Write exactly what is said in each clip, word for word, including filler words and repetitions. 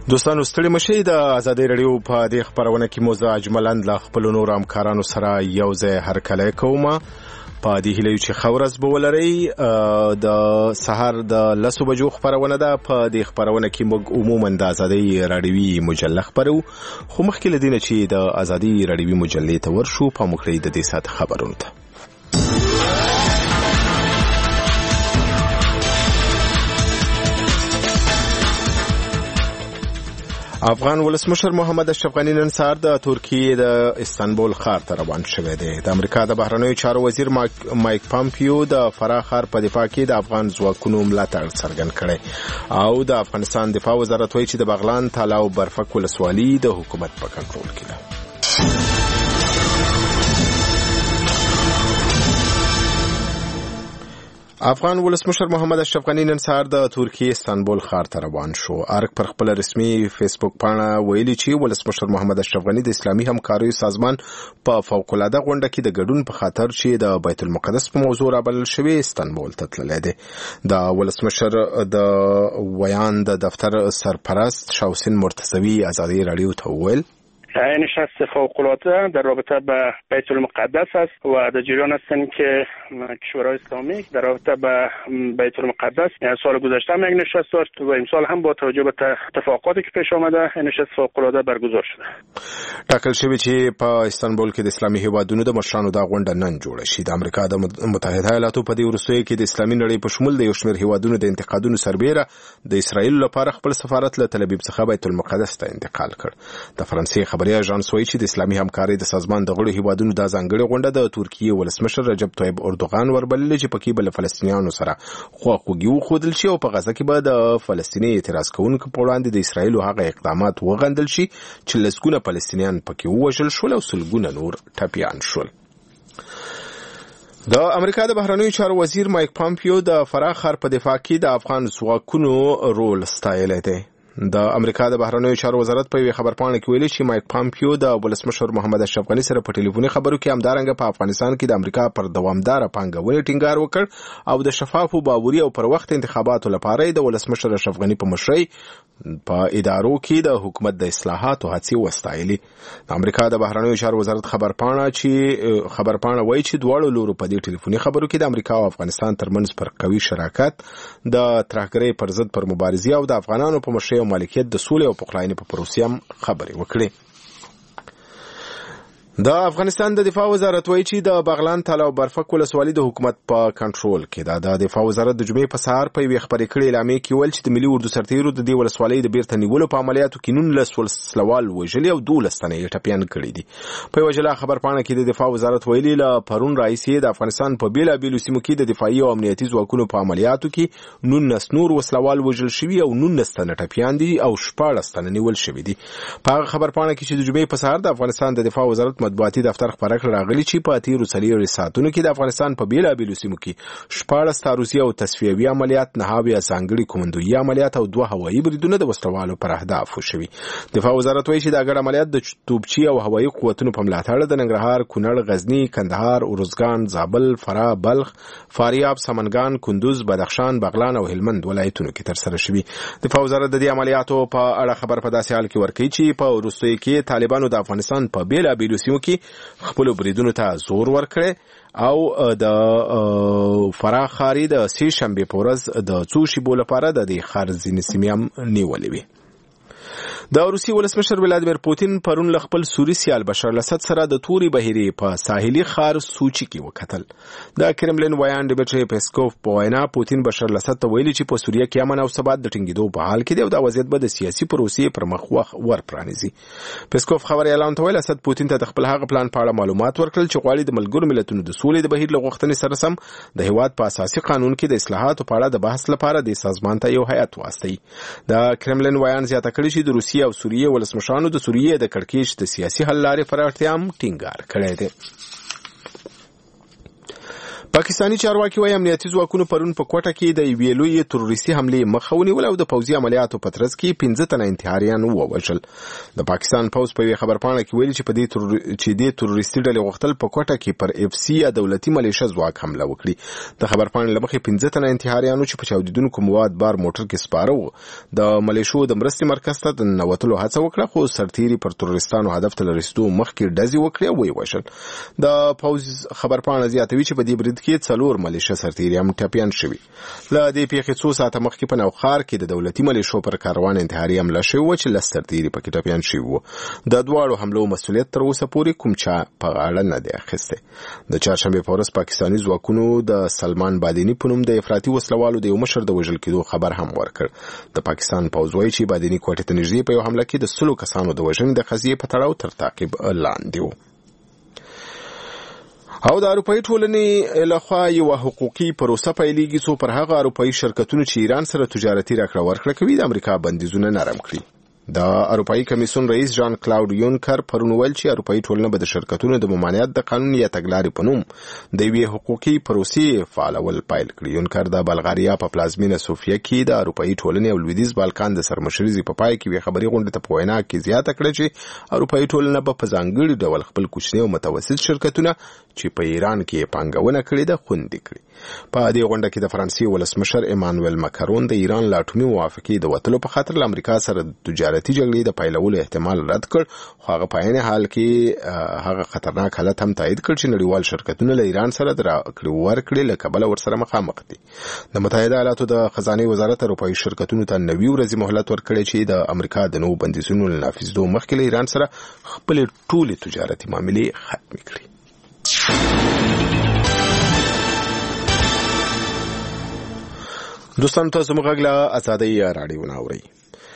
دوستانو ستړي مشي د ازادي رادیو په دې خبرونه کې موزه اجملند لا خپل نور همکارانو سره یو ځای هرکلی کوم په دې هیله چې خورز به ولري د سحر د لسو بجو خبرونه ده په دې خبرونه کې موږ عموما د ازادي رادیوي مجله خبرو خو مخکې لدینه چې د ازادي رادیوي مجلې ته ورشو په مخکې د دې سات خبرونه ته افغان ولسمشر محمد اشرف غنی نن سهار د ترکیې د استانبول ښار ته روان شوی دی. د امریکا د بهرنیو چارو وزیر مایک پامپیو د فراه ښار په دفاع کې د افغان ځواکونو ملاتړ څرګند کړی او د افغانستان دفاع وزارت وایي چې د بغلان تاله او برفک ولسوالي د حکومت په کنټرول کې ده. افغان ولسمشر محمد اشرف غنی نن سهار د ترکیې استانبول ښار ته روان شو. ارګ پر خپل رسمي فیسبوک پاڼه ویلي چې ولسمشر محمد اشرف غنی د اسلامي همکاریو سازمان په فوق العاده غونډه کې د ګډون په خاطر چې د بیت المقدس په موضوع رابلل شوی استانبول ته تللی دی. د ولسمشر د ویان د دفتر سرپرست شاوسین مرتضوی ازادي رادیو ته وویل نشست فوق‌العاده در رابطه با بیت المقدس است و در جریان هستند که کشورهای اسلامی در رابطه با بیت المقدس سال گذشته هم یک نشست داشت و امسال هم با توجه به اتفاقاتی که پیش آمده نشست فوق‌العاده برگزار شده. ټاکل شوی چې په استانبول کې د اسلامي هیوادونو د مشرانو د غونډه نن جوړه شي. د امریکا د متحده ایالاتو په دې وروستیو کې د اسلامي نړۍ په شمول د یو شمېر هیوادونو د انتقادونو سربیره د اسرائیل لپاره خپل سفارت له تل ابیب څخه بیت المقدس ته انتقال کړ. د فرانسې خبري اژانس وایي چې د اسلامي همکارۍ د سازمان د غړو هیوادونو د ځانګړي غونډه د ترکیې ولسمشر رجب طیب اردوغان وربللې چې پکې به له فلسطینیانو سره خواخوږي وښودل شي او په غزه کې به د فلسطیني اعتراض کوونکو په وړاندې د اسرائیل هغه اقدامات وغندل شي چې لسګونه فلسطینیان پکې ووژل شول او سلګونه نور ټپیان شول. د امریکا د بهرنیو چارو وزیر مایک پامپیو د فراه ښار په دفاع کې د افغان ځواکونو رول ستایلی دی. د امریکا د بهرنیو چارو وزارت په خبرپاڼه کې ویلي چې مایک پامپیو د ولسمشر محمد اشرف غنی سره په ټلیفوني خبرو کې همدارنګه په افغانستان کې د امریکا پر دوامداره پانګونې ټینګار وکړ او د شفافو باوري او پر وخت انتخاباتو لپاره د ولسمشر اشرف غنی په مشرۍ په ادارو کې د حکومت د اصلاحاتو هڅې وستایلې. د امریکا د بهرنیو چارو وزارت خبرپاڼه چې خبرپاڼه وایي چې دواړو لورو په دې ټلیفوني خبرو کې د امریکا او افغانستان ترمنځ پر قوي شراکت د ترهګرۍ پر ضد پر مبارزې او د افغانانو په مشرۍ مالکیت د سولې او پخلاینې په پروسې هم خبرې وکړي. د افغانستان د دفاع وزارت وایي چې د بغلان تاله او برفک ولسوالي د حکومت په کنټرول کې ده. د دفاع وزارت د جمعې په سهار په یوې خبرې کړې اعلامیې کې ویل چې د ملي اردو سرتیرو د دې ولسوالۍ د بیرته نیولو په عملیاتو کې نولس وسلوال وژلي او دولس تنه یې ټپیان کړي دي. په یوه جلا خبرپاڼه کې د دفاع وزارت ویلي له پرون راهیسې د افغانستان په بیلابیلو سیمو کې د دفاعي او امنیتي ځواکونو په عملیاتو کې نولس نور وسلوال وژل شوي او نولس تنه ټپیان دي او شپاړس تنه نیول شوي دي. په هغه خبرپاڼه کې چې د جمعې په سهار د افغانستان د دفاع وزارت مطبوعاتي دفتر پرکړه راغلی چې په تیرو څلورو ساعتونو کې د افغانستان په بیلابیلو سیمو کې شپاړس تعرضي او تصفیوي عملیات، نهه یا ځانګړي کومندویي عملیات او دوه هوایي بریدونه د وسلوالو پر اهدافو شوي. دفاع وزارت وایي چې دا ګډ عملیات د توپچي او هوایي قوتونو په ملاتړ د ننګرهار، کونړ، غزني، کندهار، ارزګان، زابل، فراه، بلخ، فاریاب، سمنګان، کندوز، بدخشان، بغلان او هلمند ولایتونو کې ترسره شوي. دفاع وزارت د دې عملیاتو په اړه خبر په داسې حال کې ورکوي چې په وروستیو کې طالبانو د افغانستان په بیلابیلو سیمو کې خپل بریدونو ته زور ورکړي او د فراه ښار د سې شنبې په ورځ د څو شیبو لپاره د دې ښار ځینې سیمې هم نیولې وې. د روسي ولسمشر ولادیمیر پوتین پرون له خپل سوري سیال بشار الاسد سره د توري بهیرې په ساحلي ښار سوچي کې وکتل. د کرملین ویان ډیمیټری پیسکوف په وینا پوتین بشار الاسد ته ویلي چې په سوریه کې امن او ثبات د ټینګېدو په حال کې دی او دا وضعیت به د سیاسي پروسې پر مخ ور پرانیزي. پیسکوف خبري اعلان ته ویل اسد پوتین ته د خپل هغه پلان په اړه معلومات ورکړل چې غواړي د ملګرو ملتونو د سولې د بهیر له غوښتنې سره سم د هیواد په اساسي قانون کې د اصلاحاتو په اړه د بحث لپاره د سازمان ته یو هیئت واستوي. د کرملین ویان زیاته کړې چې د روسیې او سوریې ولسمشرانو د سوریې د کړکېچ د سیاسي حل لارې پر اړتیا هم ټینګار کړی دی. پاکستاني چارواکي وايي امنیتي ځواکونو پرون په کوټه کې د یوې لویې تروریستي حملې مخه ونیوله او د پوځي عملیاتو په ترڅ کې پنځه تنه انتحاریان ووژل. د پاکستان پوځ په یوې خبرپاڼه کې ویلي چې په دې ترور... چې دې تروریستي ډلې غوښتل په کوټه کې پر اف سی یا دولتي ملیشه ځواک حمله وکړي. د خبرپاڼې له مخې پنځه تنه انتحاریانو چې په چاودیدونکو مواد بار موټر کې سپاره وو د ملیشو د مرستې مرکز ته د ننوتلو هڅه وکړه، خو سرتیري پر تروریستانو هدف ته له رسېدو مخکې ډزې وکړې او ویې وژل. د پوځ خبرپاڼه زیاتوي چې په دې برید کې څلور ملیشه سرتیري هم ټپیان شوي. له دې پیښې څو ساعته مخکې په نوښار کې د دولتي ملیشو پر کاروان انتحاري حمله شوې وه چې لس سرتیري پکې ټپیان شوي وو. د دواړو حملو مسؤلیت تر اوسه پورې کوم چا په غاړه نه دی اخیستی. د چهارشنبې په ورځ پاکستاني ځواکونو د سلمان بادیني په نوم د افراطي وسلوالو د یو مشر د وژل کېدو خبر هم ورکړ. د پاکستان پوځ وایي چې بادیني کوټې ته نږدې په یو حمله کې د سلو کسانو د وژنې د قضیې په تړاو تر تعقیب لاندې و. او د اروپایي ټولنې لخوا یو حقوقي پروسه پیلېږي څو پر هغه اروپایي شرکتونو چې ایران سره تجارتي راکړه ورکړه کوي د امریکا بندیزونه نرم کړي. د اروپایي کمیسیون رئیس جان کلاود یونکر پرون ویل چې اروپایي ټولنه به د شرکتونو د ممانعت د قانون یا تګلارې په نوم د یوې حقوقي پروسې فعالول پیل کړي. یونکر د بلغاریا په پلازمینه سوفیا کې د اروپایي ټولنې او لویدیځ بالکان د سرمشرۍ په پای کې یوې خبري غونډې ته په وینا کې زیاته کړه چې اروپایي ټولنه به په ځانګړي ډول خپل کوچني او متوسط شرکتونه چې په ایران کې پانګونه کړې ده خوندي کړي. په دې غونډه کې د فرانسې ولسمشر ایمانوئل ماکرون د ایران له اټومي موافقې د وتلو په خاطر له امریکا سره د تجارتي جګړې د پیلولو احتمال رد کړ، خو هغه په عین حال کې هغه خطرناک حالت هم تایید کړ چې نړیوال شرکتونه له ایران سره د راکړې ورکړې له کبله ورسره مخامخ دي. د متحده ایالاتو د خزانه وزارت اروپایي شرکتونو ته نوي ورځې مهلت ورکړی چې د امریکا د نوو بندیزونو له نافذېدو مخکې له ایران سره خپلې ټولې تجارتي معاملې ختمې کړي. دوستان تاسو موږ غږ ازادي راډیو نه اورئ.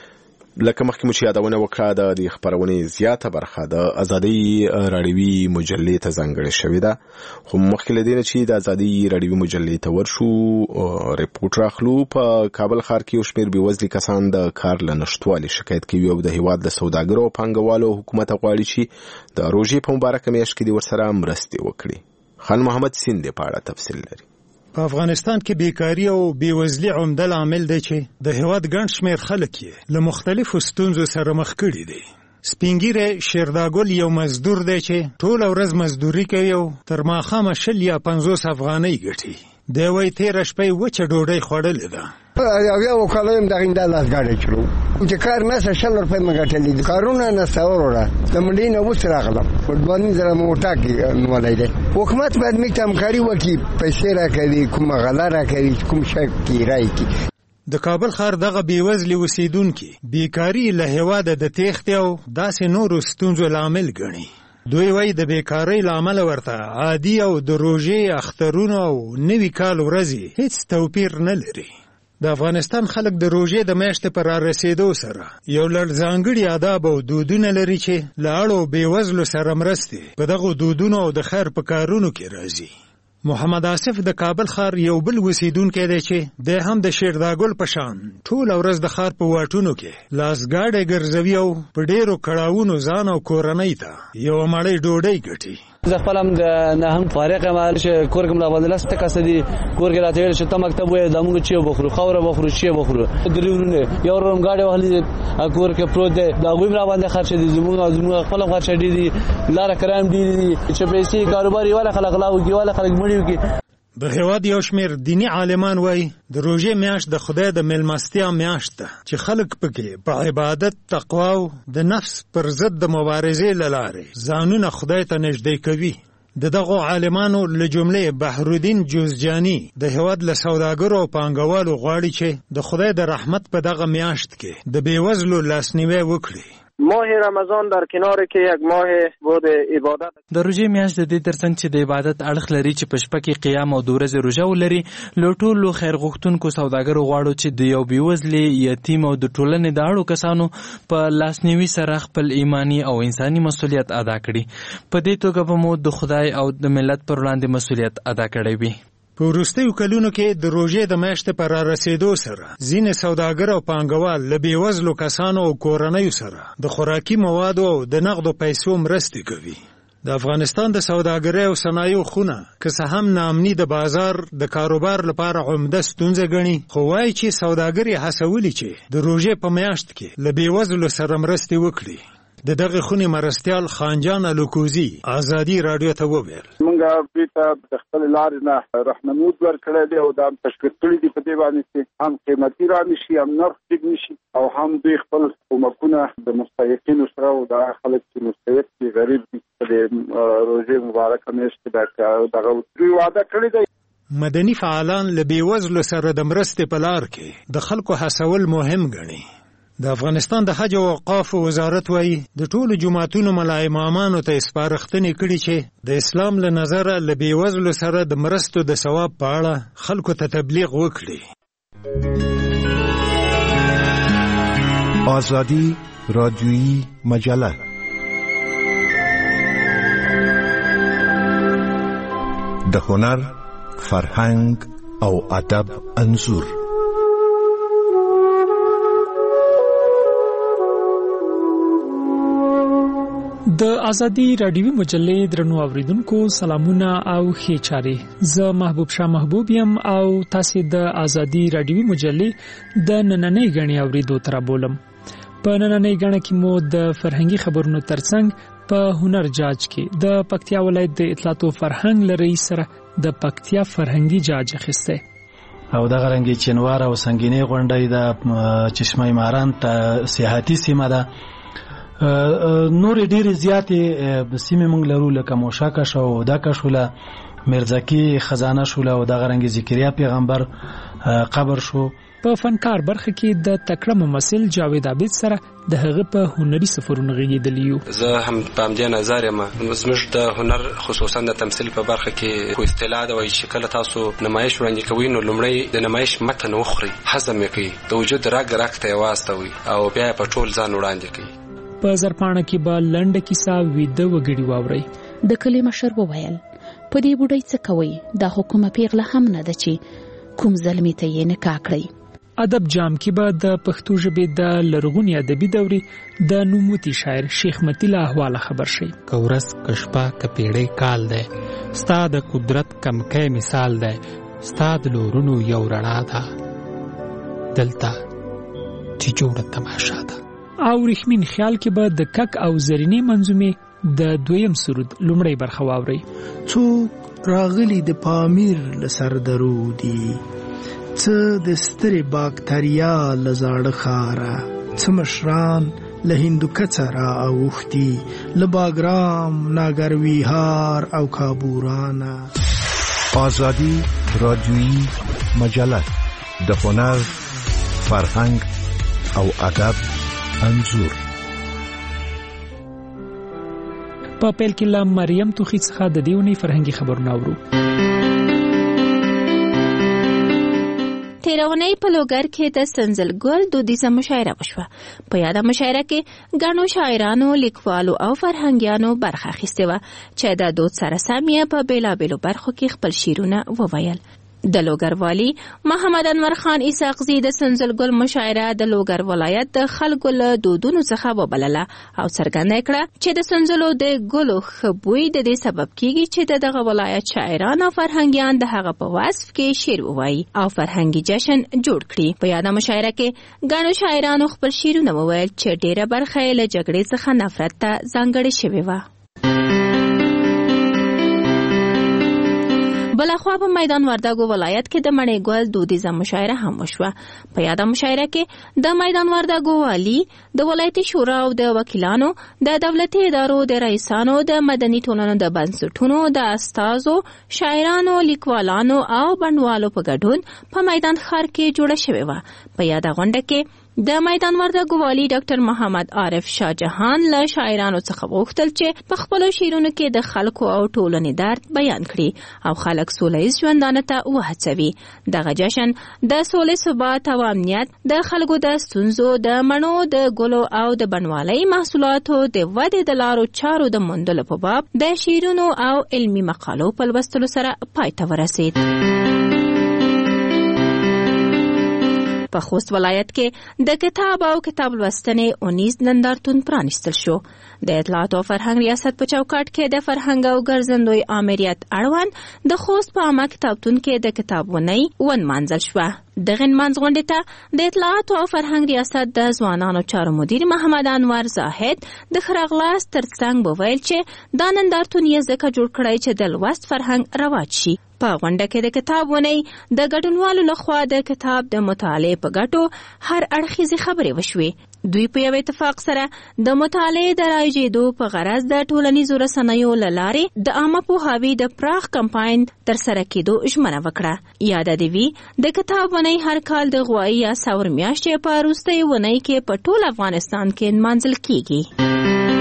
لکه مخکې مو چې یادونه وکړه د دې خپرونې زیاته برخه د ازادي راډیوي مجلې ته ځانګړې شوې ده، خو مخکې له دې نه چې د ازادي راډیوي مجلې ته ورشو ریپورټ راخلو. په کابل ښار کې یو شمېر بېوزلي کسان د کار له نشتوالي شکایت کوي او د هېواد د سوداګرو او پانګوالو حکومت غواړي چې د روژې په مبارکه میاشت کې دې ورسره مرستې وکړي. خان محمد سین دې په اړه تفصیل لري. په افغانستان کې بیکاری او بیوزلي عمده لامل دی چې د هېواد ګڼ شمېر خلک یې له مختلفو ستونزو سره مخ کړي دي. سپینګیری شیرداګل یو مزدور دی چې ټوله ورځ مزدوري کوي او تر ماښامه شل یا پنځوس افغانۍ ګټي. دی وایي تېره شپه یې وچه ډوډۍ خوړلې ده. اویا وکاله یم دغه انده لاس ګاډی چلو چې کار نسه شل روپۍ مې ګټلې دي. کارونه نسته وروړه د منډۍ نه اوس راغلم په دوه نیم زره مې وټاکې نیولی دی. حکومت باید موږ ته همکاري وکړي، پیسې راکوي، کومه غله راکوي، کوم شی کرایه کړي. د کابل ښار دغه بېوزلي اوسېدونکي بیکاري له هېواده د تېښتې او داسې نورو ستونزو لامل ګڼي. دوی وایي د بیکارۍ له امله ورته عادي او د روژې اخترونو او نوي کال ورځې هیڅ توپیر نه لري. د افغانستان خلک د روژې د میاشتې په رارسېدو سره یو لړ ځانګړي آداب او دودونه لري چې له اړو بېوزلو سره مرستې په دغو دودونو او د خیر په کارونو کې راځي. محمد آصف د کابل ښار یو بل اوسېدونکی دی چې دی هم د شیرداګل په شان ټوله ورځ د ښار په واټونو کې لاسګاډی ګرځوي او په ډېرو کړاوونو ځان او کورنۍ ته یوه مړۍ ډوډۍ ګټي. زه خپل هم د نه هم فارغ یم چې کور کې ملا بدله ست کسه دي کور کې راته ویل چې ته مکتب وې د موږ چې بخورو خوره بخورو چې بخورو درېونه یو روم گاډي وهلې کور کې پروت دی دا غویم را باندې خرچ دي زموږ زموږ خپل خرچ دي دي لار کرام دي دي چې پیسې کاروبار یو له خلک لاو کې ولا خلک مړیو کې. د هېواد یو شمېر دیني عالمان وایي د روژې میاشت د خدای د میلمستیا میاشت ده چې خلک پکې په عبادت، تقوا او د نفس پر ضد د مبارزې له لارې ځانونه خدای ته نږدې کوي. د دغو عالمانو له جملې بحرالدین جوزجاني د هېواد له سوداګرو او پانګوالو غواړي چې د خدای د رحمت په دغه میاشت کې د بېوزلو لاسنیوی وکړي. ماه رمضان در کنار که یک ماه بود عبادت د روژې میاشت د دې ترڅنګ چې د عبادت اړخ لري چې په شپه کې قیام او د ورځې روژه ولري، له ټولو خیر غوښتونکو سوداګرو غواړو چې د یو بېوزلي، یتیم او د ټولنې د اړو کسانو په لاسنیوي سره خپل ایمانی او انساني مسؤلیت ادا کړي. په دې توګه به مو د خدای او د ملت پر وړاندې مسؤلیت ادا کړی وي. په وروستیو کلونو کې د روژې د میاشتې په رارسېدو سره ځینې سوداګر او پانګوال له بېوزلو کسانو او کورنیو سره د خوراکي موادو او د نغدو پیسو مرستې کوي. د افغانستان د سوداګرۍ او صنایعو خونه که څه هم ناامني د بازار د کاروبار لپاره عمده ستونزه ګڼي، خو وایي چې سوداګر یې هڅولي چې د روژې په میاشت کې له بېوزلو سره مرستې وکړي. د دغه خونې مرستیال خانجان الوکوزي ازادي رادیو ته وویل موږ بیرته د خپل لارې نه رهنمود ورکړی دی او دا تشکیل کړي دي په دې باندې چې هم قیمتي را نشي، هم نرخ ټیټ نشي او هم دوی خپل کومکونه د مستحقینو سره او د خلک چې مستحق دي غریب دي په دې روژې مبارکه میاشت کې دغه دوی وعده کړې ده. مدني فعالان له بېوزلو سره د مرستې په لار کې د خلکو هڅول مهم ګڼي. د افغانستان د حج او اوقافو وزارت وایي د ټولو جماعتونو ملا امامانو ته سپارښتنې کړي چې د اسلام له نظره له بېوزلو سره د مرستو د ثواب په اړه خلکو ته تبلیغ وکړي. آزادی رادیویی مجله د هنر، فرهنګ او ادب انځور. د ازادي رادیوي مجلې درنو اوریدونکو سلامونه او ښې چارې. زه محبوب شاه محبوب یم او تاسو د ازادي رادیوي مجلې د نننۍ غړي اوریدو تر بولم. په نننۍ غړي کې مو د فرهنګي خبرونو ترڅنګ په هنر جاج کې د پکتیا ولایت د اطلاعات او فرهنګ لري سره د پکتیا فرهنګي جاج اخیسته او د غرنګي چنوار او سنگینې غونډې د چشمه ماران ته سیاحتي سیمه ده. نور ډېر زیاتې سیمه مونږ لرو لکه موشاکه شو، داکه شوله، مرزکی خزانه شوله او د غرنګي ذکریا پیغمبر قبر شو. په فنکار برخه کې د تکړه ممثل جاوید عابد سره د هغه په هنري سفرونو غږیدلی یو. زه هم په همدې نظر یم زموږ د هنر خصوصا د تمثیل په برخه کې خو اصطلاح ده وایي چې کله تاسو نمایش وړاندې کوئ نو لومړی د نمایش متن وخورئ، هضم یې کړئ، د وجود رګ رګ ته یې واستوئ او بیا یې په ټول ځان وړاندې کړئ. په زرپاڼه کې به لنډه کیسه ویده وګړي واوري. د کلي مشر وویل په دې بوډۍ څه کوي، دا حکومت پیغله هم نه ده چې کوم ظلمي ته یې نکاح کړی. ادب جام کې به د پښتو ژبې د لرغونی ادبي دورې د نوموتی شاعر شیخ متی له احواله خبر شي. کورس کشپا کپیړې کال ده، ستا د قدرت کمکې مثال ده، ستا د لورونو یو رڼا ده، دلته چې جوړه تماشا ده. او رحمین خیال کې به د کک او زرینې منظومې د دویم سرود لومړی برخه واوري. څوک راغلی د پامیر لسر درودي، څه د سترې باکتریا لزاړه خاره، څه مشران له هندوکڅه را اوښتي، له باګرام ناګرویهار او کابورانه. آزادی رادیویی مجله د هنر، فرهنګ او ادب انځور. په پیل کې له مریم توخی څخه د دیونی فرهنګي خبرونه اورو. تیرونی په لوګر کې د سنځل ګل دودیزه مشاعره وشوه. په یاده مشاعره کې ګڼو شاعرانو، لیکوالو او فرهنګیانو برخه اخیسته و چې د دود سره سمیه په بیلابیلو برخو کې خپل شعرونه وویل. د لوګر والی محمد انور خان اسحاقزی د سنځل ګل مشاعره د لوګر ولایت د خلکو له دودونو څخه وبلله او څرګنده کړه چې د سنځلو د ګلو خبوی د دې سبب کیږي چې دغه ولایت شاعران او فرهنګیان د هغه په وصف کې شعر ووایي او فرهنګي جشن جوړ کړي. په یاده مشاعره کې ګڼو شاعرانو خپل شعرونه وویل چې ډیره برخه له جګړې څخه نفرت ته ځانګړې شوې وه. بلخوا په میدان وردګو ولایت کې د مڼې ګل دودیزه مشاعره هم وشوه. په یاده مشاعره کې د میدان وردګو والی، د ولایتي شورا او د وکیلانو، د دولتي ادارو د رئیسانو، د مدني ټولنو د بنسټونو د استازو، شاعرانو، لیکوالانو او بڼوالو په ګډون په میدان ښار کې جوړه شوې وه. په یاده غونډه کې د میدان وردګو والی ډاکټر محمد عارف شاه جهان له شاعرانو څخه غوښتل چې په خپلو شعرونو کې د خلکو او ټولنې درد بیان کړي او خلک سوله ییز ژوندانه ته وهڅوي. دغه جشن د سولې، ثبات او امنیت، د خلکو د ستونزو، د مڼو، د ګلو او د بڼوالۍ محصولاتو د ودې د لارو چارو د موندلو په باب د شعرونو او علمي مقالو په لوستلو سره پای ته ورسید. په خوست ولایت کې د کتاب او کتاب لوستنې اونیز نندارتون پرانیستل شو. د اطلاعات او فرهنګ ریاست په چوکاټ کې د فرهنګ او ګرځندوی آمریت اړوند د خوست په عامه کتابتون کې د کتابونی ونمانځل شوه. دغه منځغونډه ته د اطلاعات او فرهنګ ریاست د ځوانانو چارو مدیر محمد انور زاهد د خراغلاس ترڅنګ وویل چې دا نندارتون یې ځکه جوړ کړی چې د لوست فرهنګ رواج شي. په غونډه کې د کتاب ونی د ګډونوالو لخوا د کتاب د مطالعې په ګټو هر اړخیزې خبرې وشوې. دوی په یو اتفاق سره د مطالعې د رایجېدو په غرض د ټولنیزو رسنیو له لارې د عامه پوهاوي د پراخ کمپاین ترسره کېدو ژمنه وکړه. یاده دې وي د کتاب ونی هر کال د غوایي یا ساور میاشتې په وروستۍ ونی کې په ټول افغانستان کې نمانځل کېږي.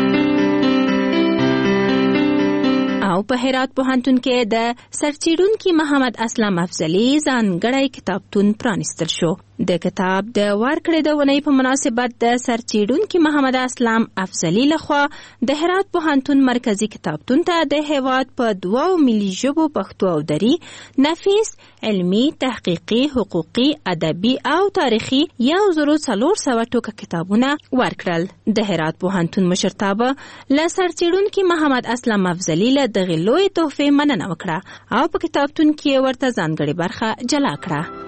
او په هرات پوهنتون کې د سرچینونکي محمد اسلام افضلي ځانګړی کتابتون پرانیستل شو. د کتاب د ورکړې د ونې په مناسبت د سرچینونکي محمد اسلام افضلي لخوا د هرات پوهنتون مرکزی کتابتون ته د هیواد په دوه ملي ژبو پښتو او دري نفیس علمی تحقیقي حقوقي ادبي او تاریخي یو زرو څلور سوه ټوکه کتابونه ورکړل. د هرات پوهنتون مشرتابه له سرچینونکي محمد اسلام افضلي له دغه لوی تحفې مننه وکړه او په کتابتون کې ورته ځانګړې برخه جلا کړه.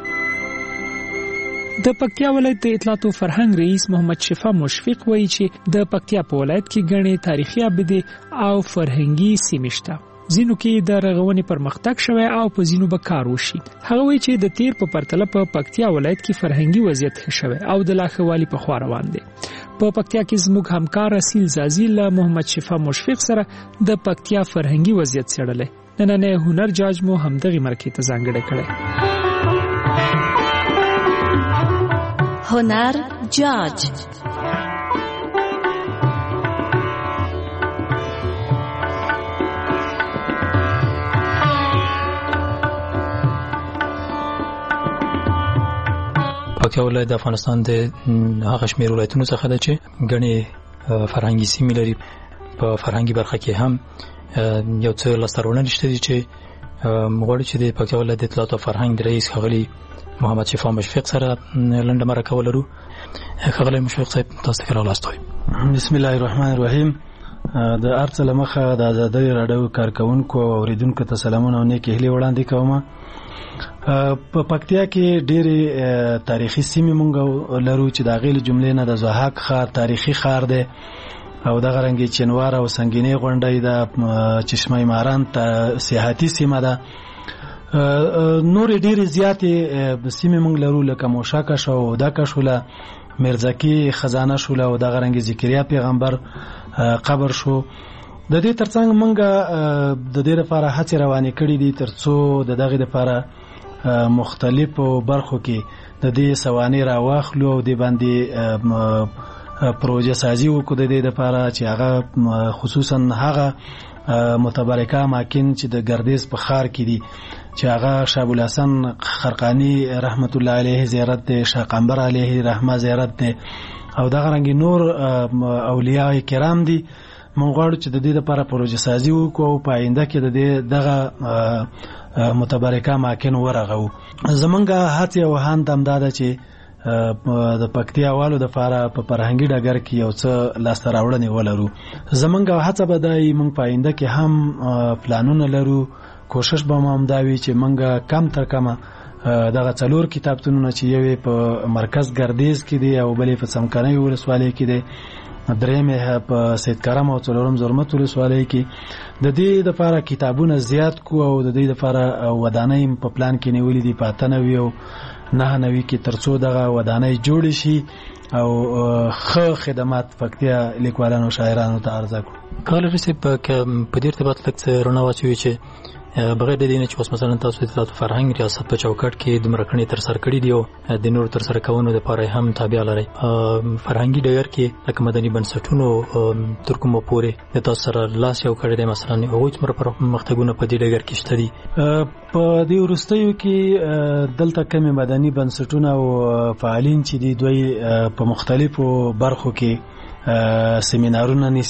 د پکتیا ولایت د اطلاعات او فرهنګ رئیس محمد شفا مشفق وایي چې د پکتیا په ولایت کې ګڼې تاریخي ابدې او فرهنګي سیمې شته. ځینو کې د رغونې پرمختګ شوی او په ځینو به کار وشي. هغه وایي چې د تیر په پرتله په پکتیا ولایت کې فرهنګي وضعیت ښه شوی او د لا ښه والي په خوا روان دی. په پکتیا کې زموږ همکار اصیل زازي له محمد شفا مشفق سره د پکتیا فرهنګي وضعیت څېړلی. نننی هنر جاج مو همدغې مرکې ته ځانګړی کړی. هنر جاج پکتیا ولایت د افغانستان د هغه شمېر ولایتونو څخه ده چې ګڼې فرهنګي سیمې لري. په فرهنګي برخه کې هم یو څه لاسته راوړنې شته دي چې غواړي چې د پکتیا ولایت د اطلاعات او فرهنګ د رئیس ښاغلي محمد شفا مشفق سره لنډه مرکه ولرو. ښاغلی مشفق صاحب تاسو ته راغلاست. بسم الله الرحمن الرحیم. د ارڅ لمخه د آزادۍ راډیو کارکونکو او اوریدونکو ته سلامونه او نیک هیلې وړاندې کوم. په پکتیا کې ډېرې تاریخي سیمې مونږ لرو چې د هغې له جملې نه د ضحاک ښار تاریخي ښار دی او دغه رنګې چنوار او سنګینې غونډۍ د چشمه ماران ته سیاحتي سیمه ده. نورې ډېرې زیاتې سیمې مونږ لرو لکه موشاکه شو او دکه شوله مرزکي خزانه شوله او دغه رنګې ذکریا پیغمبر قبر شو. د دې ترڅنګ مونږ د دې لپاره هڅې روانې کړې دي ترڅو د دغې لپاره مختلفو برخو کې د دې سوانح راواخلو او د باندې پروژه سازي وکړو د دې لپاره چې هغه خصوصا هغه متبرکه اماکن چې د ګردیز په ښار کې دي چې هغه شاه ابوالحسن خرقاني رحمت الله علیه زیارت دی، شاه قمبر علیه رحمه زیارت دی او دغه رنګ نور اولیاء کرام دي. مونږ غواړو چې د دې لپاره پروژه سازي وکړو او په آینده کې د دې دغه متبرکه اماکن ورغو. زمونږ هڅې او هاند همدا ده چې د پکتیا والو د لپاره په فرهنګي ډګر کې یو څه لاسته راوړنې ولرو. زمونږ هڅه به دا وي مونږ په آینده کې هم پلانونه لرو. کوشش به مو همدا وي چې مونږ کم تر کمه دغه څلور کتابتونونه چې یو په مرکز ګردیز کې دی او بلې په څمکنۍ ولسوالۍ کې دی، درېمې په سید کرم او څلورم زرمت ولسوالۍ کې د دې لپاره کتابونه زیات کو او د دې لپاره ودانۍ په پلان کې نیولې دي په اته نوي او نه نوي کې ترڅو دغه ودانۍ جوړ شي او ښه خدمات پکتیا لیکوالانو شاعرانو ته عرضه کړو. کله چې په دې ارتباط لږ څه رڼا واچوي چې بغیر د دې نه چې اوس مثلا تاسو د اطلاعات فرهنګ ریاست په چوکاټ کې د مرکړې تر سره کړې دي او د نور تر سره کولو لپاره هم تابع لري. فرهنګي ډګر کې لکه مدني بنسټونو تر کومه پورې د تاسو سره لاس یو کړی دی مثلا هغوی څومره پرمختګونه په دې ډګر کې شته دي؟ په دې وروستیو کې دلته کمې مدني بنسټونه او فعالین چې دي دوی په مختلفو برخو کې سیمینارونه نیسي.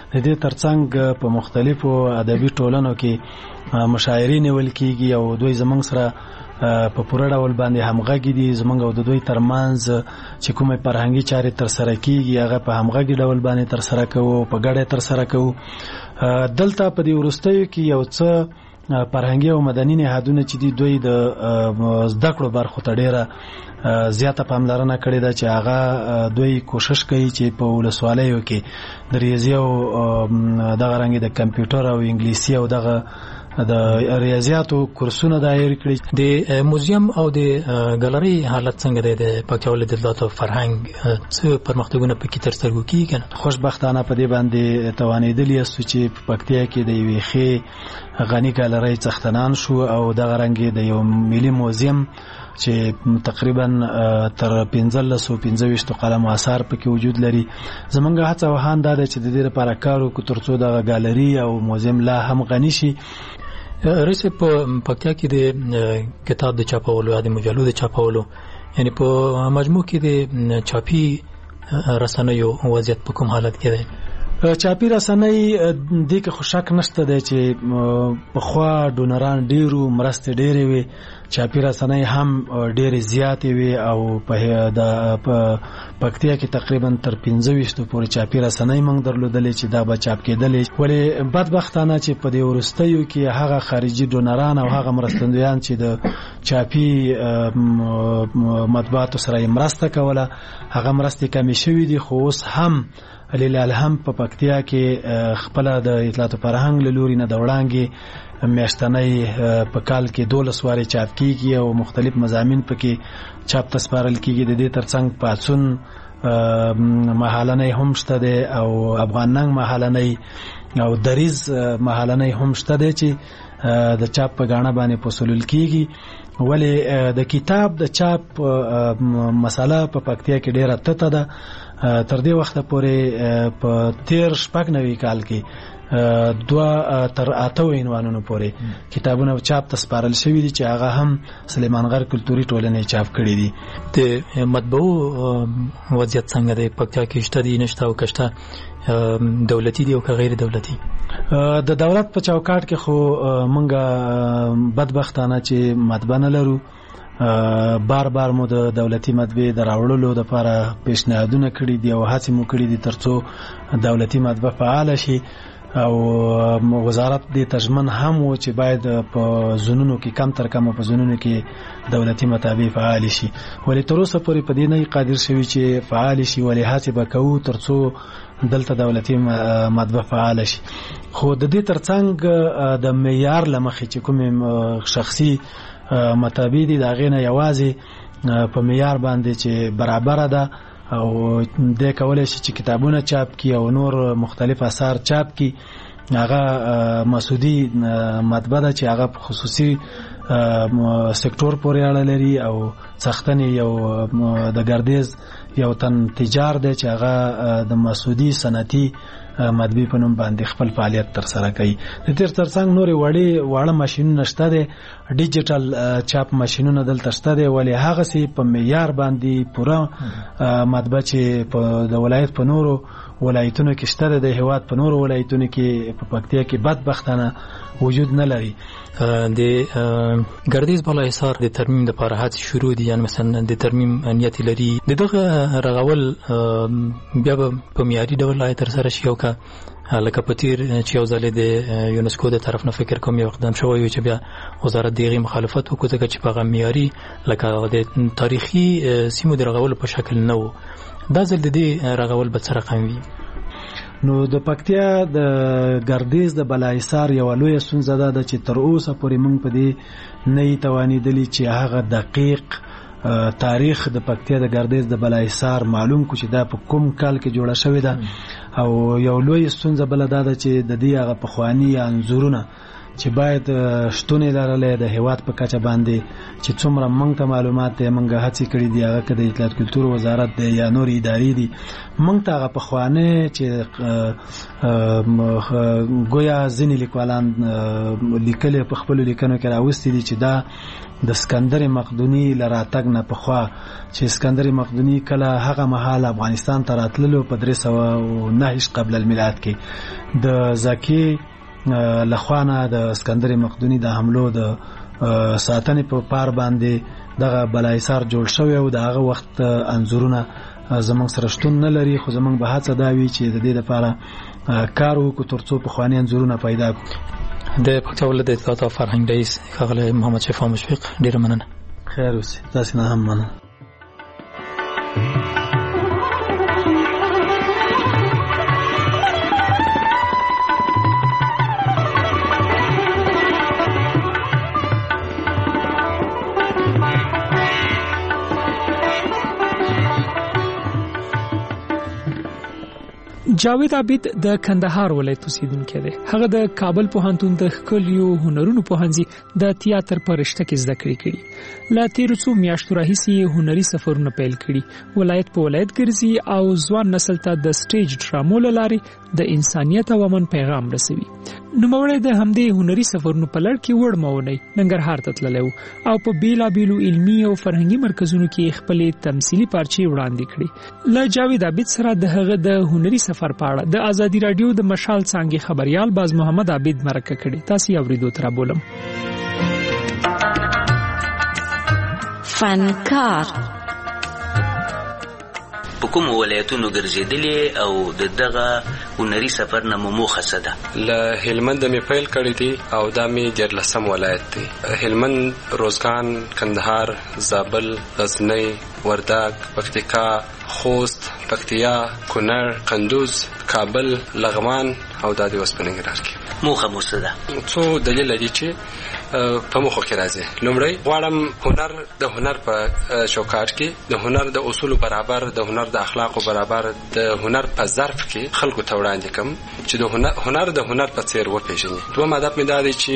د دې ترڅنګ په مختلفو ادبي ټولنو کې مشاعرې نیول کیږي او دوی زمونږ سره په پوره ډول باندې همغږي دي. زمونږ او د دوی ترمنځ چې کومه فرهنګي چارې تر سره کیږي هغه په همغږي ډول باندې تر سره کوو، په ګډه تر سره کوو. دلته په دې وروستیو کې یو څه فرهنګي او مدني نهادونه چې دي دوی د زده کړو برخو ته ډیره زیاته پاملرنه کړې ده چې هغه دوی کوشش کوي چې په ولسوالیو کې د ریاضي او دغه رنګ د کمپیوټر او انګلیسي او دغه د ریاضیاتو کورسونه دایر کړي. د موزیم او د ګالري حالت څنګه دی د پکتیا ولایت د فرهنګ څه پرمختګونه پکې تر سترګو کیږي؟ خوشبختانه په دې باندې توانېدلی است چې په پکتیا کې د یوې ښې غني ګالري څښتنان شو او دغه رنګ د یو ملي موزیم چې تقریبا تر پنځلس او پنځه ویشت قلم آثار پکې وجود لري. زمونږ هڅه وهان دا ده چې د دې لپاره کار وکړو ترڅو دغه ګالري او موزیم لا هم غني شي. رئیس په پکتیا کې د کتاب د چاپولو یا د مجلو د چاپولو یعنی په مجموع کې د چاپی رسنیو وضعیت په کوم حالت کې دی؟ چاپی رسنۍ دې کې خو شک نشته دی چې پخوا ډونران ډیرو مرستې ډیرې وي، چاپی رسنۍ هم ډیرې زیاتې وي او په د پکتیا کې تقریبا تر پنځه ویشتو پورې چاپی رسنۍ موږ درلودلې چې دا به چاپ کېدلې. ولې بدبختانه چې په دې وروستیو کې هغه خارجي ډونران او هغه مرستندویان چې د چاپی مطبوعاتو سره مرسته کوله هغه مرستې کمې شوې دي. خو اوس هم لیلال هم په پکتیا کې خپل د اطلاعات او فرهنګ له لوري نه د وړاندې میاشتنۍ په کال کې دولس وارې چاپ کیږي او مختلف مضامین پکې چاپ تسپارل کیږي. د دې ترڅنګ پاڅون مهالنۍ هم شته دی او افغاننګ مهالنۍ او دریز مهالنۍ هم شته دی چې د چاپ په غاڼه باندې پوسولل کیږي. ولې د کتاب د چاپ مسله په پکتیا کې ډیره تته ده. تر دې وخته پورې په تیر شپږ نوي کال کې دوه تر اته عنوانونو پورې کتابونه چاپ تسپارل شوي دي چې هغه هم سلیمان غر کلتوري ټولنې چاپ کړي دي. د مطبوعو وضعیت څنګه دی پکتیا کې؟ شته دي نشته او کشته دولتي دي او که غیر دولتي؟ د دولت په چوکاټ کې خو مونږه بدبختانه چې مطبعه نه لرو. بار بار مو د دولتي مطبعې د راوړلو لپاره پیشنهادونه کړي دي او هڅې مو کړي دي ترڅو دولتي مطبعه فعال شي او وزارت دې تضمن هم و چې باید په زونونو کې کم تر کم په زونونو کې دولتي مطبعې فعال شي. ولې تر اوسه پورې په دې نه قادر شوي چې فعال شي. ولې هڅې به کوو ترڅو دلته دولتي مطبعه فعال شي. خو د دې ترڅنګ د معیار لمخې چې کوم شخصي مطابع دي دا غینه یوازې په معیار باندې چې برابر ده او د کولای شي چې کتابونه چاپ کی او نور مختلف آثار چاپ کی. هغه مسعودي مطبعه ده چې هغه خصوصي سکتور پورې اړه لري او څښتنې یو د ګردیز یو تن تجار دی چې هغه د مسعودي صنعتي مطبعې په نوم باندې خپل فعالیت تر سره کوي. د تیر ترڅنګ نورې وړې واړه ماشینونه شته دي، ډیجیټل چاپ ماشینونه دلته شته دي. ولې هغه سي په معیار باندې پوره مطبعه چې په د ولایت په نورو ولایتونو کې شته د هیواد په نورو ولایتونو کې په پکتیا کې بدبختانه وجود نه لري. د ګردیز بالا حصار د ترمیم د لپاره هڅې شروع دي، یعنی مثلا د ترمیم نیت لري. دغه رغول بیا په معیاري ډول تر سره شي او که لکه په تیر چې یو ځل د یونسکو د طرف نه فکر کوم یو اقدام شوی چې بیا وزارت دغه مخالفت وکړه ځکه چې په معیاري لکه د تاریخي سیمو د رغول په شکل نه و. دا ځل د دې رغول به څه رقم وي؟ نو د پکتیا د ګردیز د بلاحصار یو لوی ستونزه ده چې تر اوسه پورې موږ په دې نه توانیدلی چې هغه دقیق تاریخ د پکتیا د ګردیز د بلاحصار معلوم کو چې دا په کوم کال کې جوړه شوې ده. او یو لوی ستونزه بل ده چې د دې هغه پخوانی انځورونه چې باید شتون لرلې د هیواد په کچه باندې چې څومره موږ ته معلومات دي موږ هڅه کړې دي هغه کده اطلاعات کلتور وزارت دی یا نور ادارې دي موږ ته هغه په خوانه چې ګویا ځینې لیکوالان لیکل په خپل لیکنو کې راوستي دي چې دا د اسکندر مقدوني لراتګ نه پخوا چې اسکندر مقدوني کله هغه مهال افغانستان ته راتللو په درې سوه او نهه قبل المیلاد کې د زکی لخوانه د اسکندر مقدوني د حملو د ساتنې په پار باندې دغه بلایسار جوړ شوی او دغه وخت انزورونه زمونږ سره شتون نه لري خو زمونږ به هڅه دا وي چې د دې لپاره کار وکړو ترڅو پخواني انزورونه پیدا کړو. د پکتیا ولایت د اطلاعات او فرهنګ رئیس ښاغلی محمد شفیع مشفق ډیره مننه. خیر اوسئ. تاسو نه هم مننه. جاوید عابد د کندهار ولایت اوسیدونکی دی. هغه د کابل پوهنتون د ښکلیو هنرونو پوهنځي د تیاتر په رشته کې زده کړې کړي. له تیرو څو میاشتو راهیسې هنري سفرونه پیل کړي. ولایت په ولایت ګرځي او ځوان نسل ته د سټیج ډرامو له لارې د انسانیت او امن پیغام رسوي. نوموړی د همدې هنري سفرونو په لړ کې وړمونی ننګرهار ته تللی و او په بیلابیلو علمي او فرهنګي مرکزونو کې خپلې تمثیلي پارچې وړاندې کړي. له جاوید عابد سره د هغه د هنري سفر په اړه د ازادي رادیو د مشال څانګې خبريال باز محمد عابد مرکه کړي. تاسو یې اوریدو تر بولم. فنکار په کوم ولایتونو ګرځېدلې او د دغه هنري سفر نه مو موخه څه ده؟ له هلمند مې پیل کړی دی او دا مې دیارلسم ولایت دی. هلمند، روزګان، کندهار، زابل، غزنی، وردګ، پکتیکا، خوست، پکتیا، کونړ، قندوز، کابل، لغمان او دا د وسپننګرار کې. موخه مو څه ده؟ څو دلیل دي چې په مخه کې راځي. لومړی غواړم هنر د هنر په چوکاټ کې د هنر د اصول برابر، د هنر د اخلاقو برابر، د هنر په ظرف کې خلکو ته وړاندې کوم چې د هنر هنر د هنر په څیر وپېژني. دوم هدف مې دا دی چې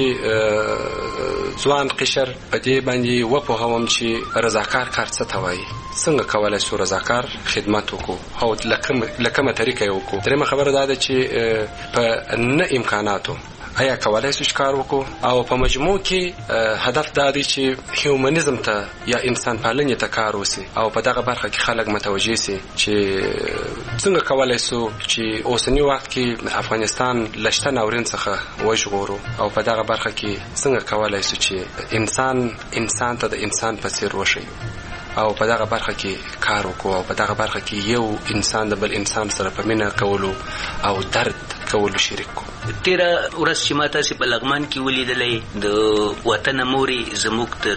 ځوان قشر په دې باندې وپوهوم چې رضاکار کار څه ته وایي، څنګه کولای شو رضاکار خدمت وکړو او لکه کومه طریقه یې وکړو. درېیمه خبره دا ده چې په نه امکاناتو آیا کولای شو کار وکړو او په مجموع کې هدف دا دی چې هیومنزم ته یا انسان پالنې ته کار وسی او په دغه برخه کې خلک متوجه سي چې څنګه کولای شو چې اوسنی وخت کې افغانستان لشته ناورین څخه وژغورو او په دغه برخه کې څنګه کولای شو چې انسان انسان ته د انسان په څیر وشي او په دغه برخه کې کار وکړو او په دغه برخه کې یو انسان د بل انسان سره په مینه کولو او درد کولو شریک کو. تیرا ورځ چې ما تاسې په لغمان کې ولیدلې د وطن موري زموږ تر